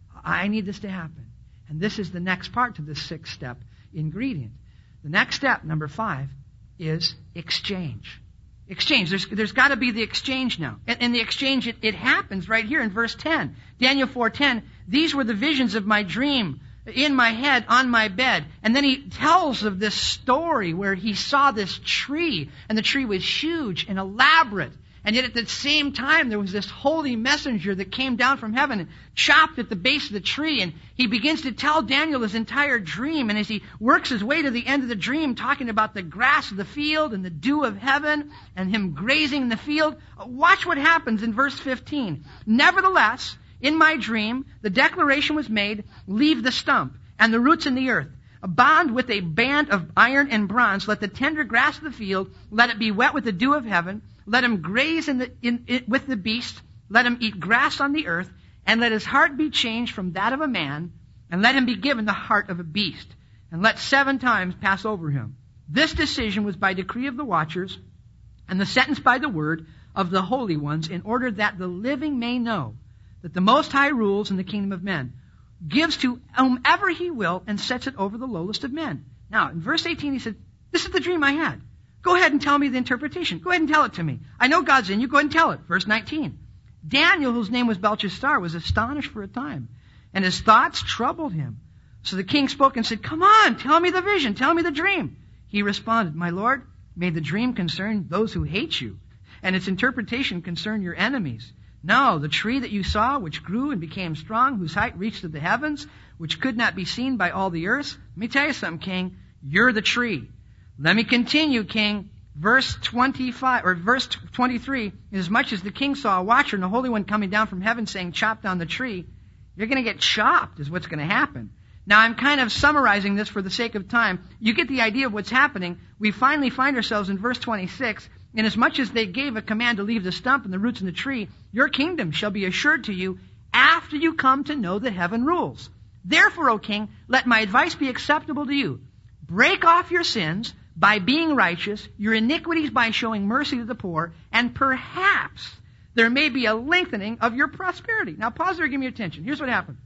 I need this to happen. And this is the next part to this sixth step ingredient. The next step, number five, is exchange. Exchange. There's, there's got to be the exchange now. And, and the exchange, it, it happens right here in verse ten. Daniel four ten, these were the visions of my dream in my head, on my bed. And then he tells of this story where he saw this tree, and the tree was huge and elaborate. And yet at the same time, there was this holy messenger that came down from heaven and chopped at the base of the tree. And he begins to tell Daniel his entire dream. And as he works his way to the end of the dream, talking about the grass of the field and the dew of heaven and him grazing in the field, watch what happens in verse fifteen. Nevertheless, in my dream, the declaration was made, leave the stump and the roots in the earth. Bond with a band of iron and bronze. Let the tender grass of the field, let it be wet with the dew of heaven. Let him graze in the, in, in, with the beast. Let him eat grass on the earth. And let his heart be changed from that of a man. And let him be given the heart of a beast. And let seven times pass over him. This decision was by decree of the watchers, and the sentence by the word of the holy ones, in order that the living may know that the Most High rules in the kingdom of men, gives to whomever he will, and sets it over the lowest of men. Now, in verse eighteen, he said, this is the dream I had. Go ahead and tell me the interpretation. Go ahead and tell it to me. I know God's in you. Go ahead and tell it. Verse nineteen. Daniel, whose name was Belteshazzar, was astonished for a time, and his thoughts troubled him. So the king spoke and said, come on, tell me the vision. Tell me the dream. He responded, my lord, may the dream concern those who hate you, and its interpretation concern your enemies. No, the tree that you saw, which grew and became strong, whose height reached to the heavens, which could not be seen by all the earth. Let me tell you something, king. You're the tree. Let me continue, king. Verse twenty-five, or verse twenty-three, as much as the king saw a watcher and the Holy One coming down from heaven saying, chop down the tree, you're going to get chopped is what's going to happen. Now, I'm kind of summarizing this for the sake of time. You get the idea of what's happening. We finally find ourselves in verse twenty-six. Inasmuch as they gave a command to leave the stump and the roots in the tree, your kingdom shall be assured to you after you come to know that heaven rules. Therefore, O king, let my advice be acceptable to you. Break off your sins by being righteous, your iniquities by showing mercy to the poor, and perhaps there may be a lengthening of your prosperity. Now pause there, give me your attention. Here's what happened.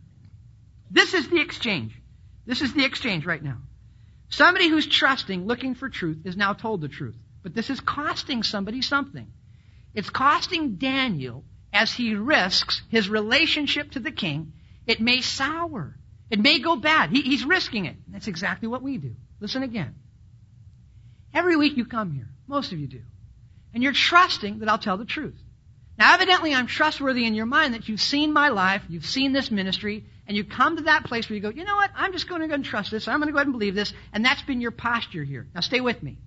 This is the exchange. This is the exchange right now. Somebody who's trusting, looking for truth, is now told the truth. But this is costing somebody something. It's costing Daniel, as he risks his relationship to the king, it may sour. It may go bad. He, he's risking it. That's exactly what we do. Listen again. Every week you come here. Most of you do. And you're trusting that I'll tell the truth. Now, evidently, I'm trustworthy in your mind that you've seen my life, you've seen this ministry, and you come to that place where you go, you know what, I'm just going to go and trust this. I'm going to go ahead and believe this. And that's been your posture here. Now, stay with me.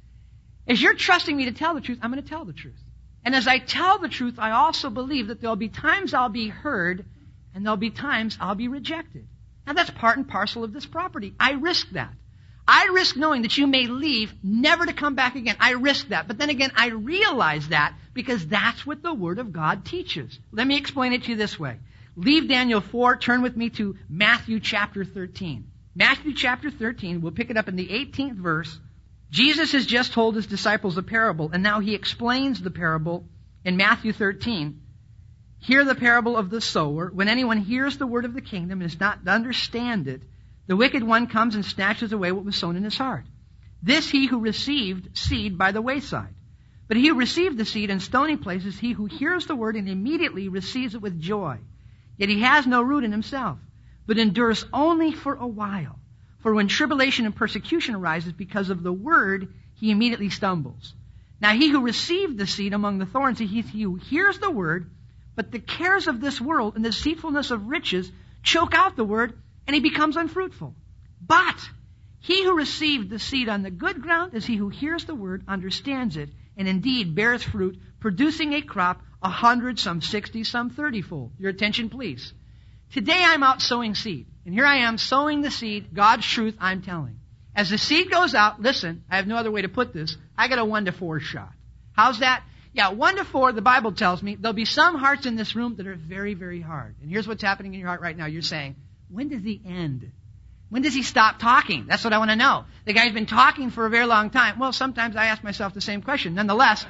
As you're trusting me to tell the truth, I'm going to tell the truth. And as I tell the truth, I also believe that there'll be times I'll be heard, and there'll be times I'll be rejected. Now, that's part and parcel of this property. I risk that. I risk knowing that you may leave, never to come back again. I risk that. But then again, I realize that because that's what the Word of God teaches. Let me explain it to you this way. Leave Daniel four, turn with me to Matthew chapter thirteen. Matthew chapter thirteen, we'll pick it up in the eighteenth verse. Jesus has just told his disciples a parable, and now he explains the parable in Matthew thirteen. Hear the parable of the sower. When anyone hears the word of the kingdom and does not understand it, the wicked one comes and snatches away what was sown in his heart. This he who received seed by the wayside. But he who received the seed in stony places, he who hears the word and immediately receives it with joy. Yet he has no root in himself, but endures only for a while. For when tribulation and persecution arises because of the word, he immediately stumbles. Now he who received the seed among the thorns, he, he who hears the word, but the cares of this world and the deceitfulness of riches choke out the word, and he becomes unfruitful. But he who received the seed on the good ground is he who hears the word, understands it, and indeed bears fruit, producing a crop a hundred, some sixty, some thirty-fold. Your attention, please. Today I'm out sowing seed. And here I am sowing the seed, God's truth I'm telling. As the seed goes out, listen, I have no other way to put this, I get a one to four shot. How's that? Yeah, one to four, the Bible tells me, there'll be some hearts in this room that are very, very hard. And here's what's happening in your heart right now. You're saying, when does he end? When does he stop talking? That's what I want to know. The guy's been talking for a very long time. Well, sometimes I ask myself the same question. Nonetheless,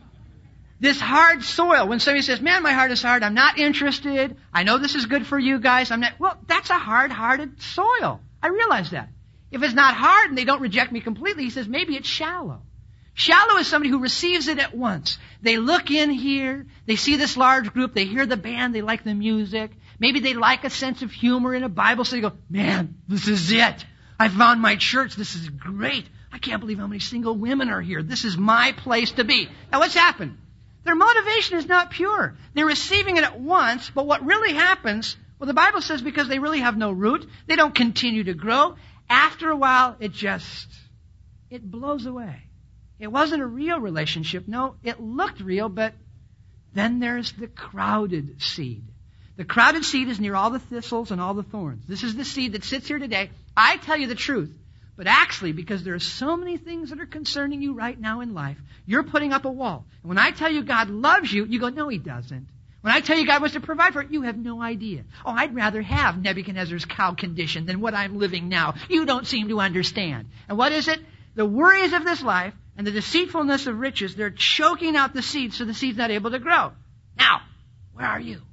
this hard soil, when somebody says, man, my heart is hard, I'm not interested, I know this is good for you guys, I'm not, well, that's a hard-hearted soil. I realize that. If it's not hard and they don't reject me completely, he says, maybe it's shallow. Shallow is somebody who receives it at once. They look in here, they see this large group, they hear the band, they like the music, maybe they like a sense of humor in a Bible study. They go, man, this is it. I found my church. This is great. I can't believe how many single women are here. This is my place to be. Now what's happened? Their motivation is not pure. They're receiving it at once, but what really happens, well, the Bible says because they really have no root, they don't continue to grow. After a while, it just, it blows away. It wasn't a real relationship. No, it looked real, but then there's the crowded seed. The crowded seed is near all the thistles and all the thorns. This is the seed that sits here today. I tell you the truth, but actually, because there are so many things that are concerning you right now in life, you're putting up a wall. And when I tell you God loves you, you go, no, he doesn't. When I tell you God wants to provide for it, you have no idea. Oh, I'd rather have Nebuchadnezzar's cow condition than what I'm living now. You don't seem to understand. And what is it? The worries of this life and the deceitfulness of riches, they're choking out the seed so the seed's not able to grow. Now, where are you?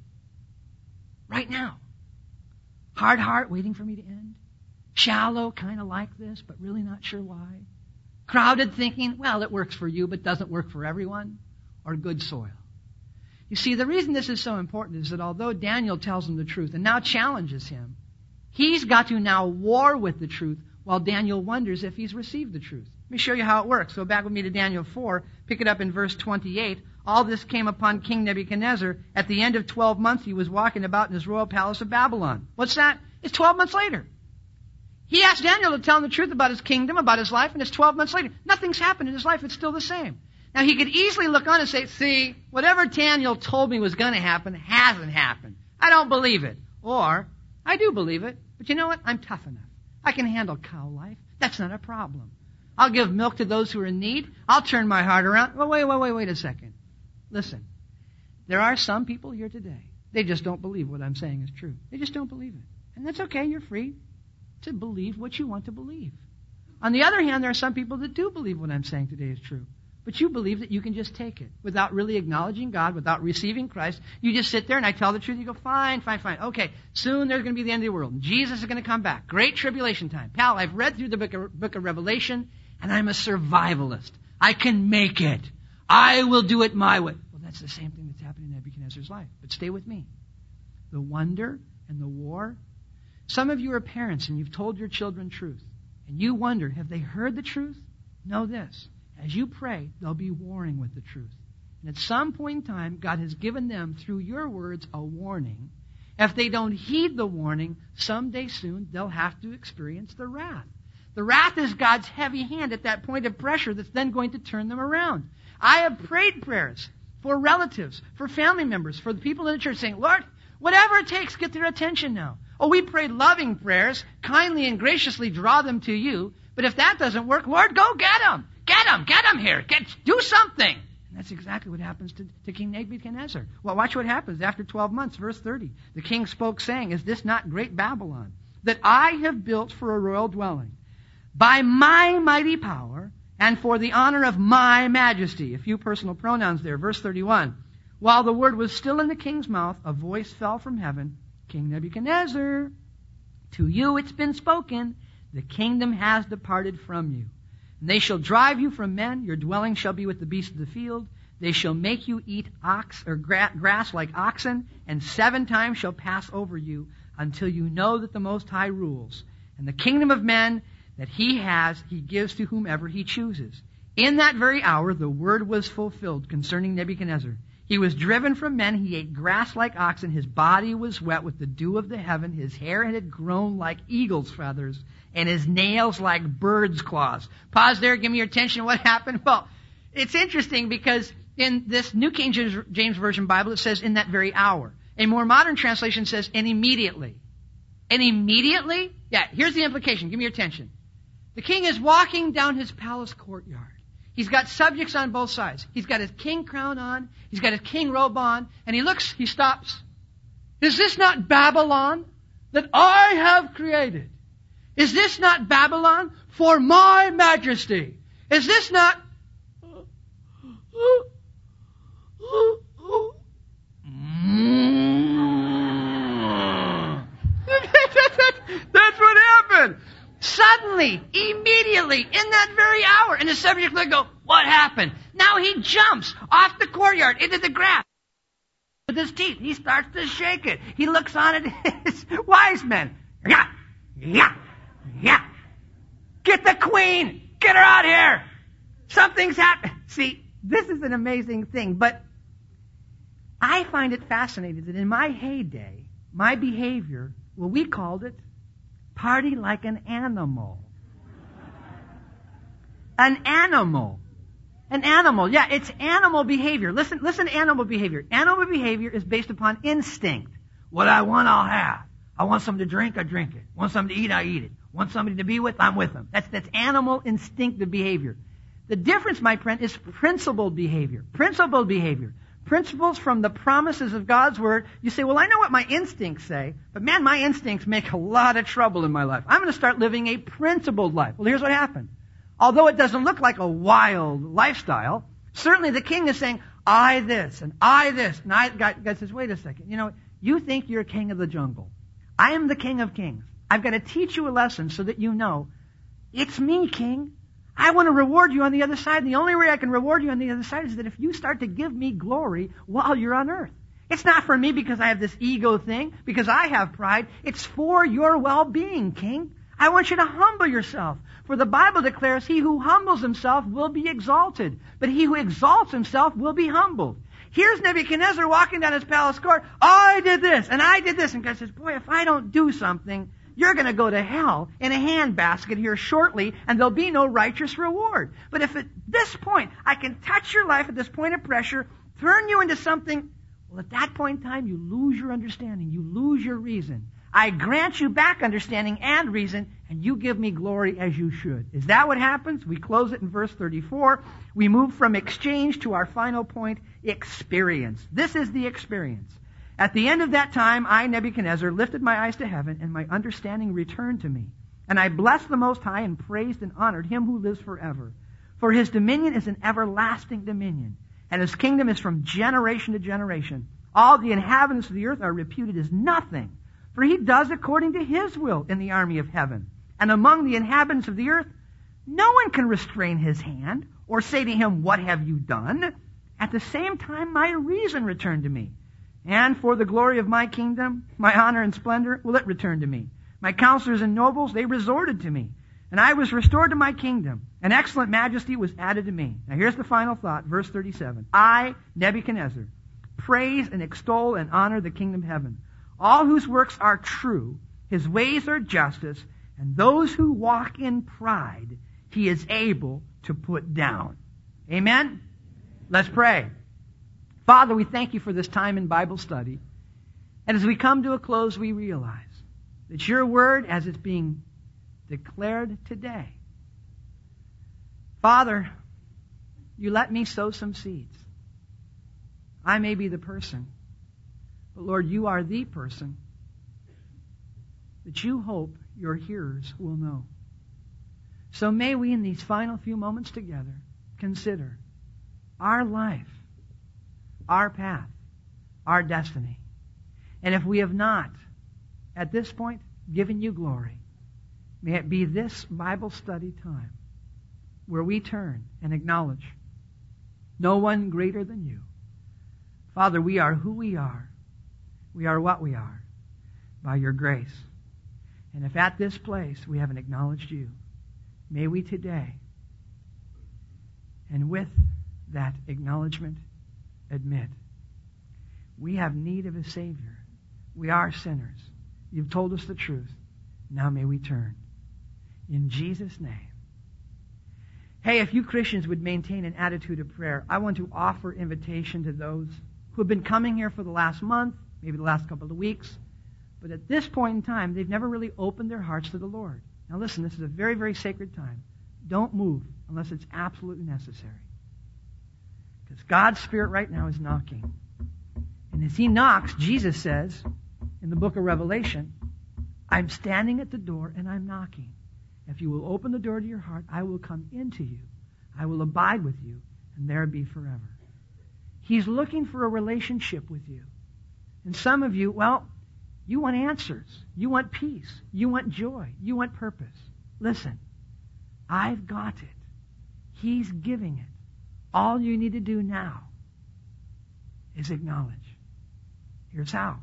Right now. Hard heart waiting for me to end. Shallow, kind of like this, but really not sure why. Crowded thinking, well, it works for you, but doesn't work for everyone. Or good soil. You see, the reason this is so important is that although Daniel tells him the truth and now challenges him, he's got to now war with the truth while Daniel wonders if he's received the truth. Let me show you how it works. Go back with me to Daniel four, pick it up in verse twenty-eight. All this came upon King Nebuchadnezzar. At the end of twelve months, he was walking about in his royal palace of Babylon. What's that? It's twelve months later. He asked Daniel to tell him the truth about his kingdom, about his life, and it's twelve months later. Nothing's happened in his life. It's still the same. Now, he could easily look on and say, see, whatever Daniel told me was going to happen hasn't happened. I don't believe it. Or, I do believe it, but you know what? I'm tough enough. I can handle cow life. That's not a problem. I'll give milk to those who are in need. I'll turn my heart around. Well, wait, wait, wait, wait a second. Listen, there are some people here today. They just don't believe what I'm saying is true. They just don't believe it. And that's okay. You're free to believe what you want to believe. On the other hand, there are some people that do believe what I'm saying today is true. But you believe that you can just take it without really acknowledging God, without receiving Christ. You just sit there and I tell the truth. You go, fine, fine, fine. Okay, soon there's going to be the end of the world. Jesus is going to come back. Great tribulation time. Pal, I've read through the book of, book of Revelation and I'm a survivalist. I can make it. I will do it my way. Well, that's the same thing that's happening in Nebuchadnezzar's life. But stay with me. The wonder and the war. Some of you are parents and you've told your children truth. And you wonder, have they heard the truth? Know this. As you pray, they'll be warring with the truth. And at some point in time, God has given them, through your words, a warning. If they don't heed the warning, someday soon, they'll have to experience the wrath. The wrath is God's heavy hand at that point of pressure that's then going to turn them around. I have prayed prayers for relatives, for family members, for the people in the church saying, Lord, whatever it takes, get their attention now. Oh, we prayed loving prayers, kindly and graciously draw them to you. But if that doesn't work, Lord, go get them. Get them. Get them here. Get, do something. And that's exactly what happens to, to King Nebuchadnezzar. Well, watch what happens after twelve months. Verse thirty. The king spoke, saying, is this not great Babylon, that I have built for a royal dwelling, by my mighty power, and for the honor of my majesty? A few personal pronouns there. Verse thirty-one. While the word was still in the king's mouth, a voice fell from heaven. King Nebuchadnezzar, to you it's been spoken, the kingdom has departed from you. And they shall drive you from men. Your dwelling shall be with the beasts of the field. They shall make you eat ox or gra- grass like oxen, and seven times shall pass over you until you know that the Most High rules. And the kingdom of men that he has, he gives to whomever he chooses. In that very hour, the word was fulfilled concerning Nebuchadnezzar. He was driven from men. He ate grass like oxen. His body was wet with the dew of the heaven. His hair had grown like eagle's feathers, and his nails like bird's claws. Pause there. Give me your attention. What happened? Well, it's interesting because in this New King James Version Bible, it says in that very hour. A more modern translation says, and immediately. And immediately? Yeah, here's the implication. Give me your attention. The king is walking down his palace courtyard. He's got subjects on both sides. He's got his king crown on. He's got his king robe on. And he looks, he stops. Is this not Babylon that I have created? Is this not Babylon for my majesty? Is this not... That's what happened. Suddenly, immediately, in that very hour, and the subject would go, what happened? Now he jumps off the courtyard into the grass. With his teeth, he starts to shake it. He looks on at his wise men. Yeah, yeah, yeah. Get the queen. Get her out here. Something's happened. See, this is an amazing thing, but I find it fascinating that in my heyday, my behavior, well, we called it party like an animal. An animal. An animal. Yeah, it's animal behavior. Listen, listen to animal behavior. Animal behavior is based upon instinct. What I want, I'll have. I want something to drink, I drink it. Want something to eat, I eat it. Want somebody to be with, I'm with them. That's, that's animal instinctive behavior. The difference, my friend, is principled behavior. Principled behavior. Principles from the promises of God's Word. You say, well, I know what my instincts say, but man, my instincts make a lot of trouble in my life. I'm going to start living a principled life. Well, here's what happened. Although it doesn't look like a wild lifestyle, certainly the king is saying, I this, and I this. And I, God, God says, wait a second. You know, you think you're king of the jungle. I am the king of kings. I've got to teach you a lesson so that you know, it's me, king. I want to reward you on the other side. And the only way I can reward you on the other side is that if you start to give me glory while you're on earth. It's not for me because I have this ego thing, because I have pride. It's for your well-being, king. I want you to humble yourself. For the Bible declares, he who humbles himself will be exalted, but he who exalts himself will be humbled. Here's Nebuchadnezzar walking down his palace court. I did this, and I did this. And God says, boy, if I don't do something, you're going to go to hell in a handbasket here shortly, and there'll be no righteous reward. But if at this point, I can touch your life at this point of pressure, turn you into something, well, at that point in time, you lose your understanding. You lose your reason. I grant you back understanding and reason, and you give me glory as you should. Is that what happens? We close it in verse thirty-four. We move from exchange to our final point, experience. This is the experience. At the end of that time, I, Nebuchadnezzar, lifted my eyes to heaven, and my understanding returned to me. And I blessed the Most High and praised and honored him who lives forever. For his dominion is an everlasting dominion, and his kingdom is from generation to generation. All the inhabitants of the earth are reputed as nothing, for he does according to his will in the army of heaven. And among the inhabitants of the earth, no one can restrain his hand or say to him, what have you done? At the same time, my reason returned to me. And for the glory of my kingdom, my honor and splendor, will it return to me. My counselors and nobles, they resorted to me. And I was restored to my kingdom. An excellent majesty was added to me. Now here's the final thought, verse thirty-seven. I, Nebuchadnezzar, praise and extol and honor the kingdom of heaven. All whose works are true, his ways are justice, and those who walk in pride, he is able to put down. Amen? Let's pray. Father, we thank you for this time in Bible study. And as we come to a close, we realize that your word, as it's being declared today, Father, you let me sow some seeds. I may be the person, but Lord, you are the person that you hope your hearers will know. So may we, in these final few moments together, consider our life, our path, our destiny. And if we have not, at this point, given you glory, may it be this Bible study time where we turn and acknowledge no one greater than you. Father, we are who we are. We are what we are by your grace. And if at this place we haven't acknowledged you, may we today, and with that acknowledgement, admit we have need of a Savior. We are sinners. You've told us the truth. Now may we turn. In Jesus' name. Hey, if you Christians would maintain an attitude of prayer, I want to offer invitation to those who have been coming here for the last month, maybe the last couple of weeks, but at this point in time, they've never really opened their hearts to the Lord. Now listen, this is a very, very sacred time. Don't move unless it's absolutely necessary. Because God's Spirit right now is knocking. And as He knocks, Jesus says in the book of Revelation, I'm standing at the door and I'm knocking. If you will open the door to your heart, I will come into you. I will abide with you, and there be forever. He's looking for a relationship with you. And some of you, well, you want answers. You want peace. You want joy. You want purpose. Listen, I've got it. He's giving it. All you need to do now is acknowledge. Here's how.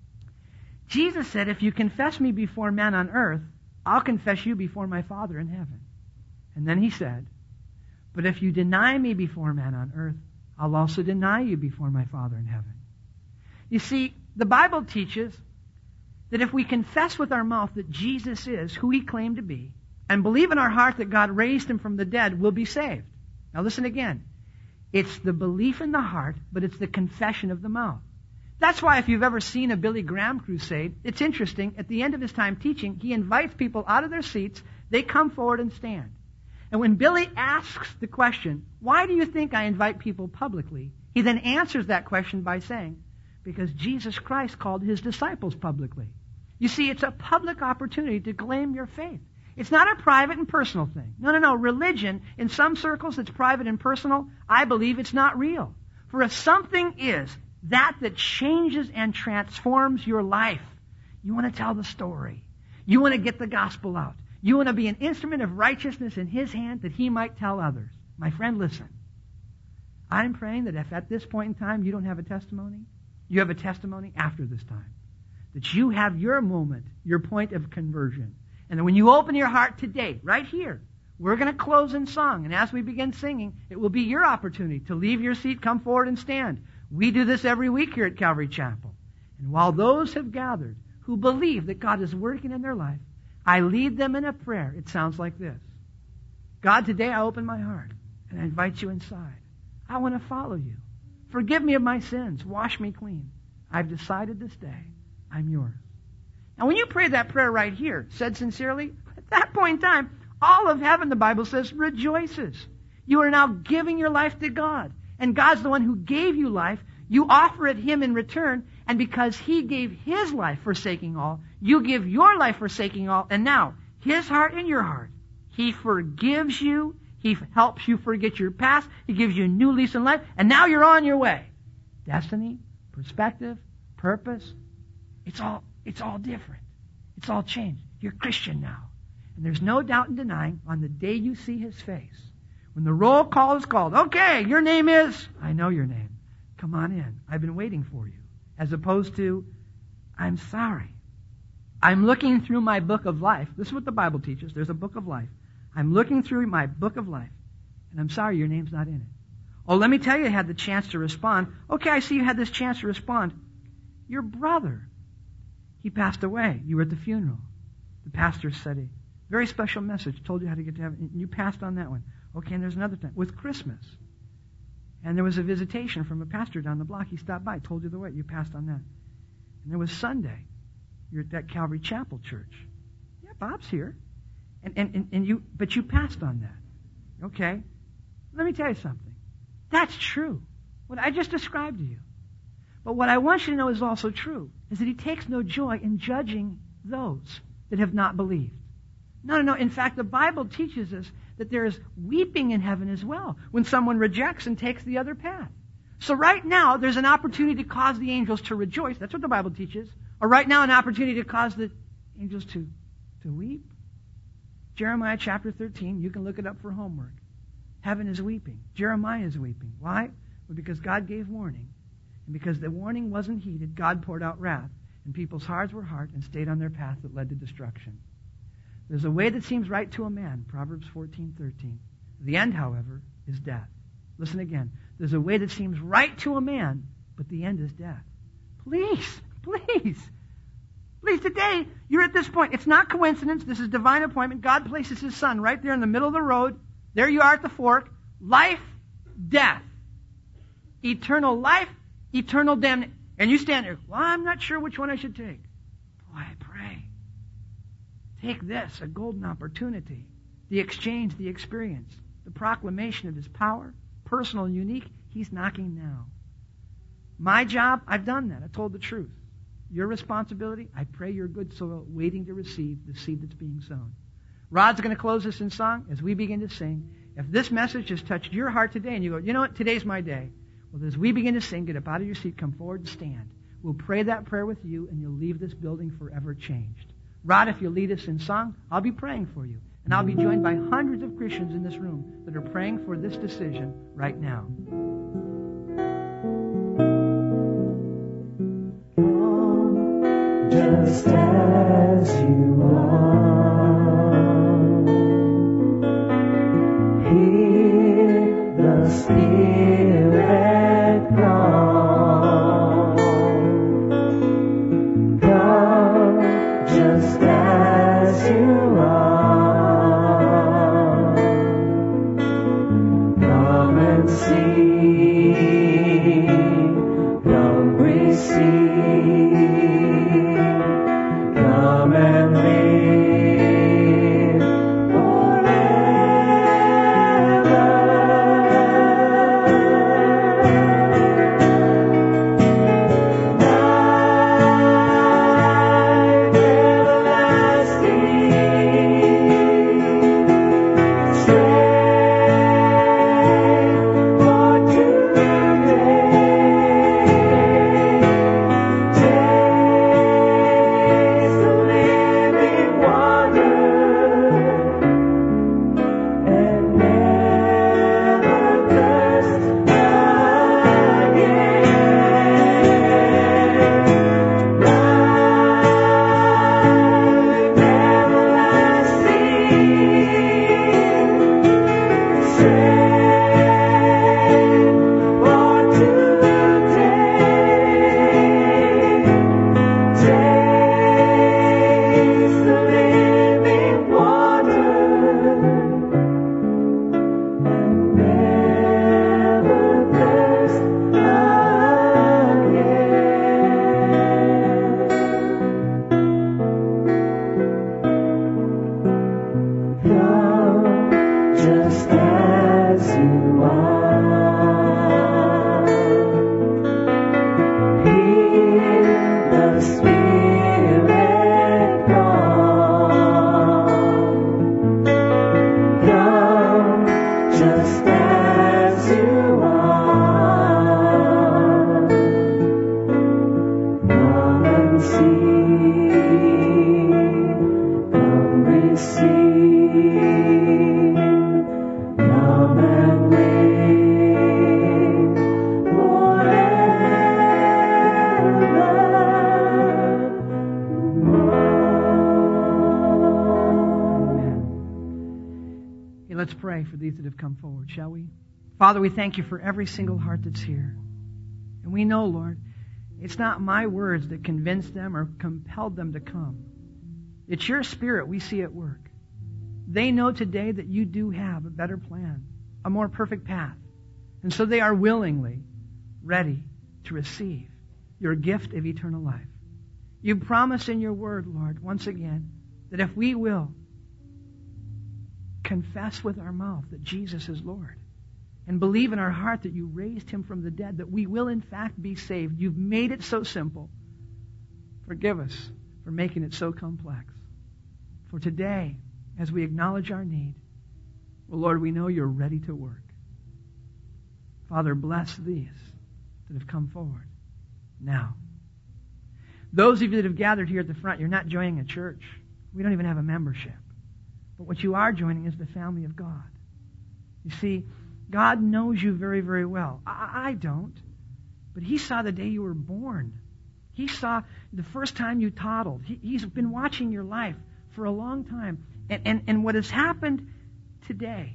Jesus said, if you confess me before men on earth, I'll confess you before my Father in heaven. And then He said, but if you deny me before men on earth, I'll also deny you before my Father in heaven. You see, the Bible teaches that if we confess with our mouth that Jesus is who He claimed to be, and believe in our heart that God raised Him from the dead, we'll be saved. Now listen again. It's the belief in the heart, but it's the confession of the mouth. That's why if you've ever seen a Billy Graham crusade, it's interesting. At the end of his time teaching, he invites people out of their seats. They come forward and stand. And when Billy asks the question, why do you think I invite people publicly? He then answers that question by saying, because Jesus Christ called His disciples publicly. You see, it's a public opportunity to claim your faith. It's not a private and personal thing. No, no, no. Religion, in some circles, it's private and personal. I believe it's not real. For if something is that that changes and transforms your life, you want to tell the story. You want to get the gospel out. You want to be an instrument of righteousness in His hand that He might tell others. My friend, listen. I'm praying that if at this point in time you don't have a testimony, you have a testimony after this time. That you have your moment, your point of conversion. And then when you open your heart today, right here, we're going to close in song. And as we begin singing, it will be your opportunity to leave your seat, come forward and stand. We do this every week here at Calvary Chapel. And while those have gathered who believe that God is working in their life, I lead them in a prayer. It sounds like this. God, today I open my heart and I invite you inside. I want to follow you. Forgive me of my sins. Wash me clean. I've decided this day I'm yours. Now when you pray that prayer right here, said sincerely, at that point in time, all of heaven, the Bible says, rejoices. You are now giving your life to God. And God's the one who gave you life. You offer it Him in return. And because He gave His life forsaking all, you give your life forsaking all. And now, His heart in your heart. He forgives you. He helps you forget your past. He gives you a new lease in life. And now you're on your way. Destiny, perspective, purpose. It's all, it's all different. It's all changed. You're Christian now. And there's no doubt in denying on the day you see His face. When the roll call is called, okay, your name is, I know your name. Come on in. I've been waiting for you. As opposed to, I'm sorry. I'm looking through my book of life. This is what the Bible teaches. There's a book of life. I'm looking through my book of life. And I'm sorry your name's not in it. Oh, let me tell you, you had the chance to respond. Okay, I see you had this chance to respond. Your brother, he passed away. You were at the funeral. The pastor said a very special message, told you how to get to heaven. And you passed on that one. Okay, and there's another time. With Christmas. And there was a visitation from a pastor down the block. He stopped by, told you the way. You passed on that. And there was Sunday. You're at that Calvary Chapel church. Yeah, Bob's here. And, and, and, and you, but you passed on that. Okay. Let me tell you something. That's true. What I just described to you. But what I want you to know is also true, is that He takes no joy in judging those that have not believed. No, no, no. In fact, the Bible teaches us that there is weeping in heaven as well when someone rejects and takes the other path. So right now, there's an opportunity to cause the angels to rejoice. That's what the Bible teaches. Or right now, an opportunity to cause the angels to, to weep. Jeremiah chapter thirteen, you can look it up for homework. Heaven is weeping. Jeremiah is weeping. Why? Well, because God gave warning. And because the warning wasn't heeded, God poured out wrath. And people's hearts were hard and stayed on their path that led to destruction. There's a way that seems right to a man, Proverbs fourteen thirteen. The end, however, is death. Listen again. There's a way that seems right to a man, but the end is death. Please, please, please, today, you're at this point. It's not coincidence. This is divine appointment. God places His Son right there in the middle of the road. There you are at the fork. Life, death. Eternal life, eternal damnation. And you stand there, well, I'm not sure which one I should take. Boy, I pray. Take this, a golden opportunity. The exchange, the experience, the proclamation of His power, personal and unique. He's knocking now. My job, I've done that. I told the truth. Your responsibility, I pray you're good soil waiting to receive the seed that's being sown. Rod's going to close us in song as we begin to sing. If this message has touched your heart today and you go, you know what, today's my day. Well, as we begin to sing, get up out of your seat, come forward and stand. We'll pray that prayer with you and you'll leave this building forever changed. Rod, if you'll lead us in song, I'll be praying for you. And I'll be joined by hundreds of Christians in this room that are praying for this decision right now. Just as you are, hear the Spirit call. Come just as you are. Come and see. Come receive. Come and live forever. Life everlasting, strength for Let's pray for these that have come forward, shall we? Father, we thank you for every single heart that's here. And we know, Lord, it's not my words that convinced them or compelled them to come. It's your Spirit we see at work. They know today that you do have a better plan, a more perfect path. And so they are willingly ready to receive your gift of eternal life. You promise in your word, Lord, once again, that if we will confess with our mouth that Jesus is Lord and believe in our heart that you raised him from the dead, that we will in fact be saved. You've made it so simple. Forgive us for making it so complex. For today, as we acknowledge our need, well, Lord, we know you're ready to work. Father, bless these that have come forward now. Those of you that have gathered here at the front, you're not joining a church. We don't even have a membership. But what you are joining is the family of God. You see, God knows you very, very well. I, I don't. But He saw the day you were born. He saw the first time you toddled. He, he's been watching your life for a long time. And, and, and what has happened today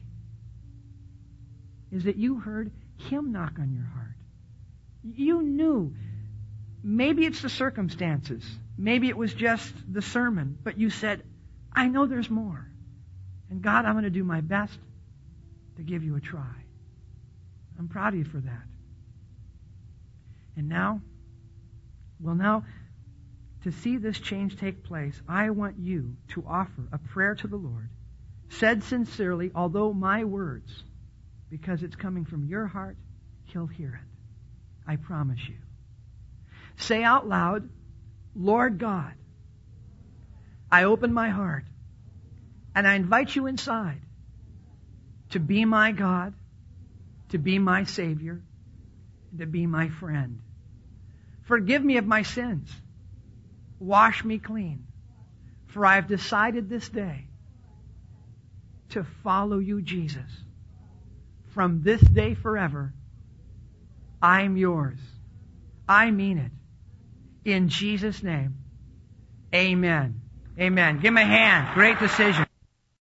is that you heard Him knock on your heart. You knew. Maybe it's the circumstances. Maybe it was just the sermon. But you said, I know there's more. And God, I'm going to do my best to give you a try. I'm proud of you for that. And now, well now, to see this change take place, I want you to offer a prayer to the Lord, said sincerely, although my words, because it's coming from your heart, He'll hear it. I promise you. Say out loud, Lord God, I open my heart and I invite you inside to be my God, to be my Savior, to be my friend. Forgive me of my sins. Wash me clean. For I have decided this day to follow you, Jesus. From this day forever, I'm yours. I mean it. In Jesus' name, amen. Amen. Give him a hand. Great decision.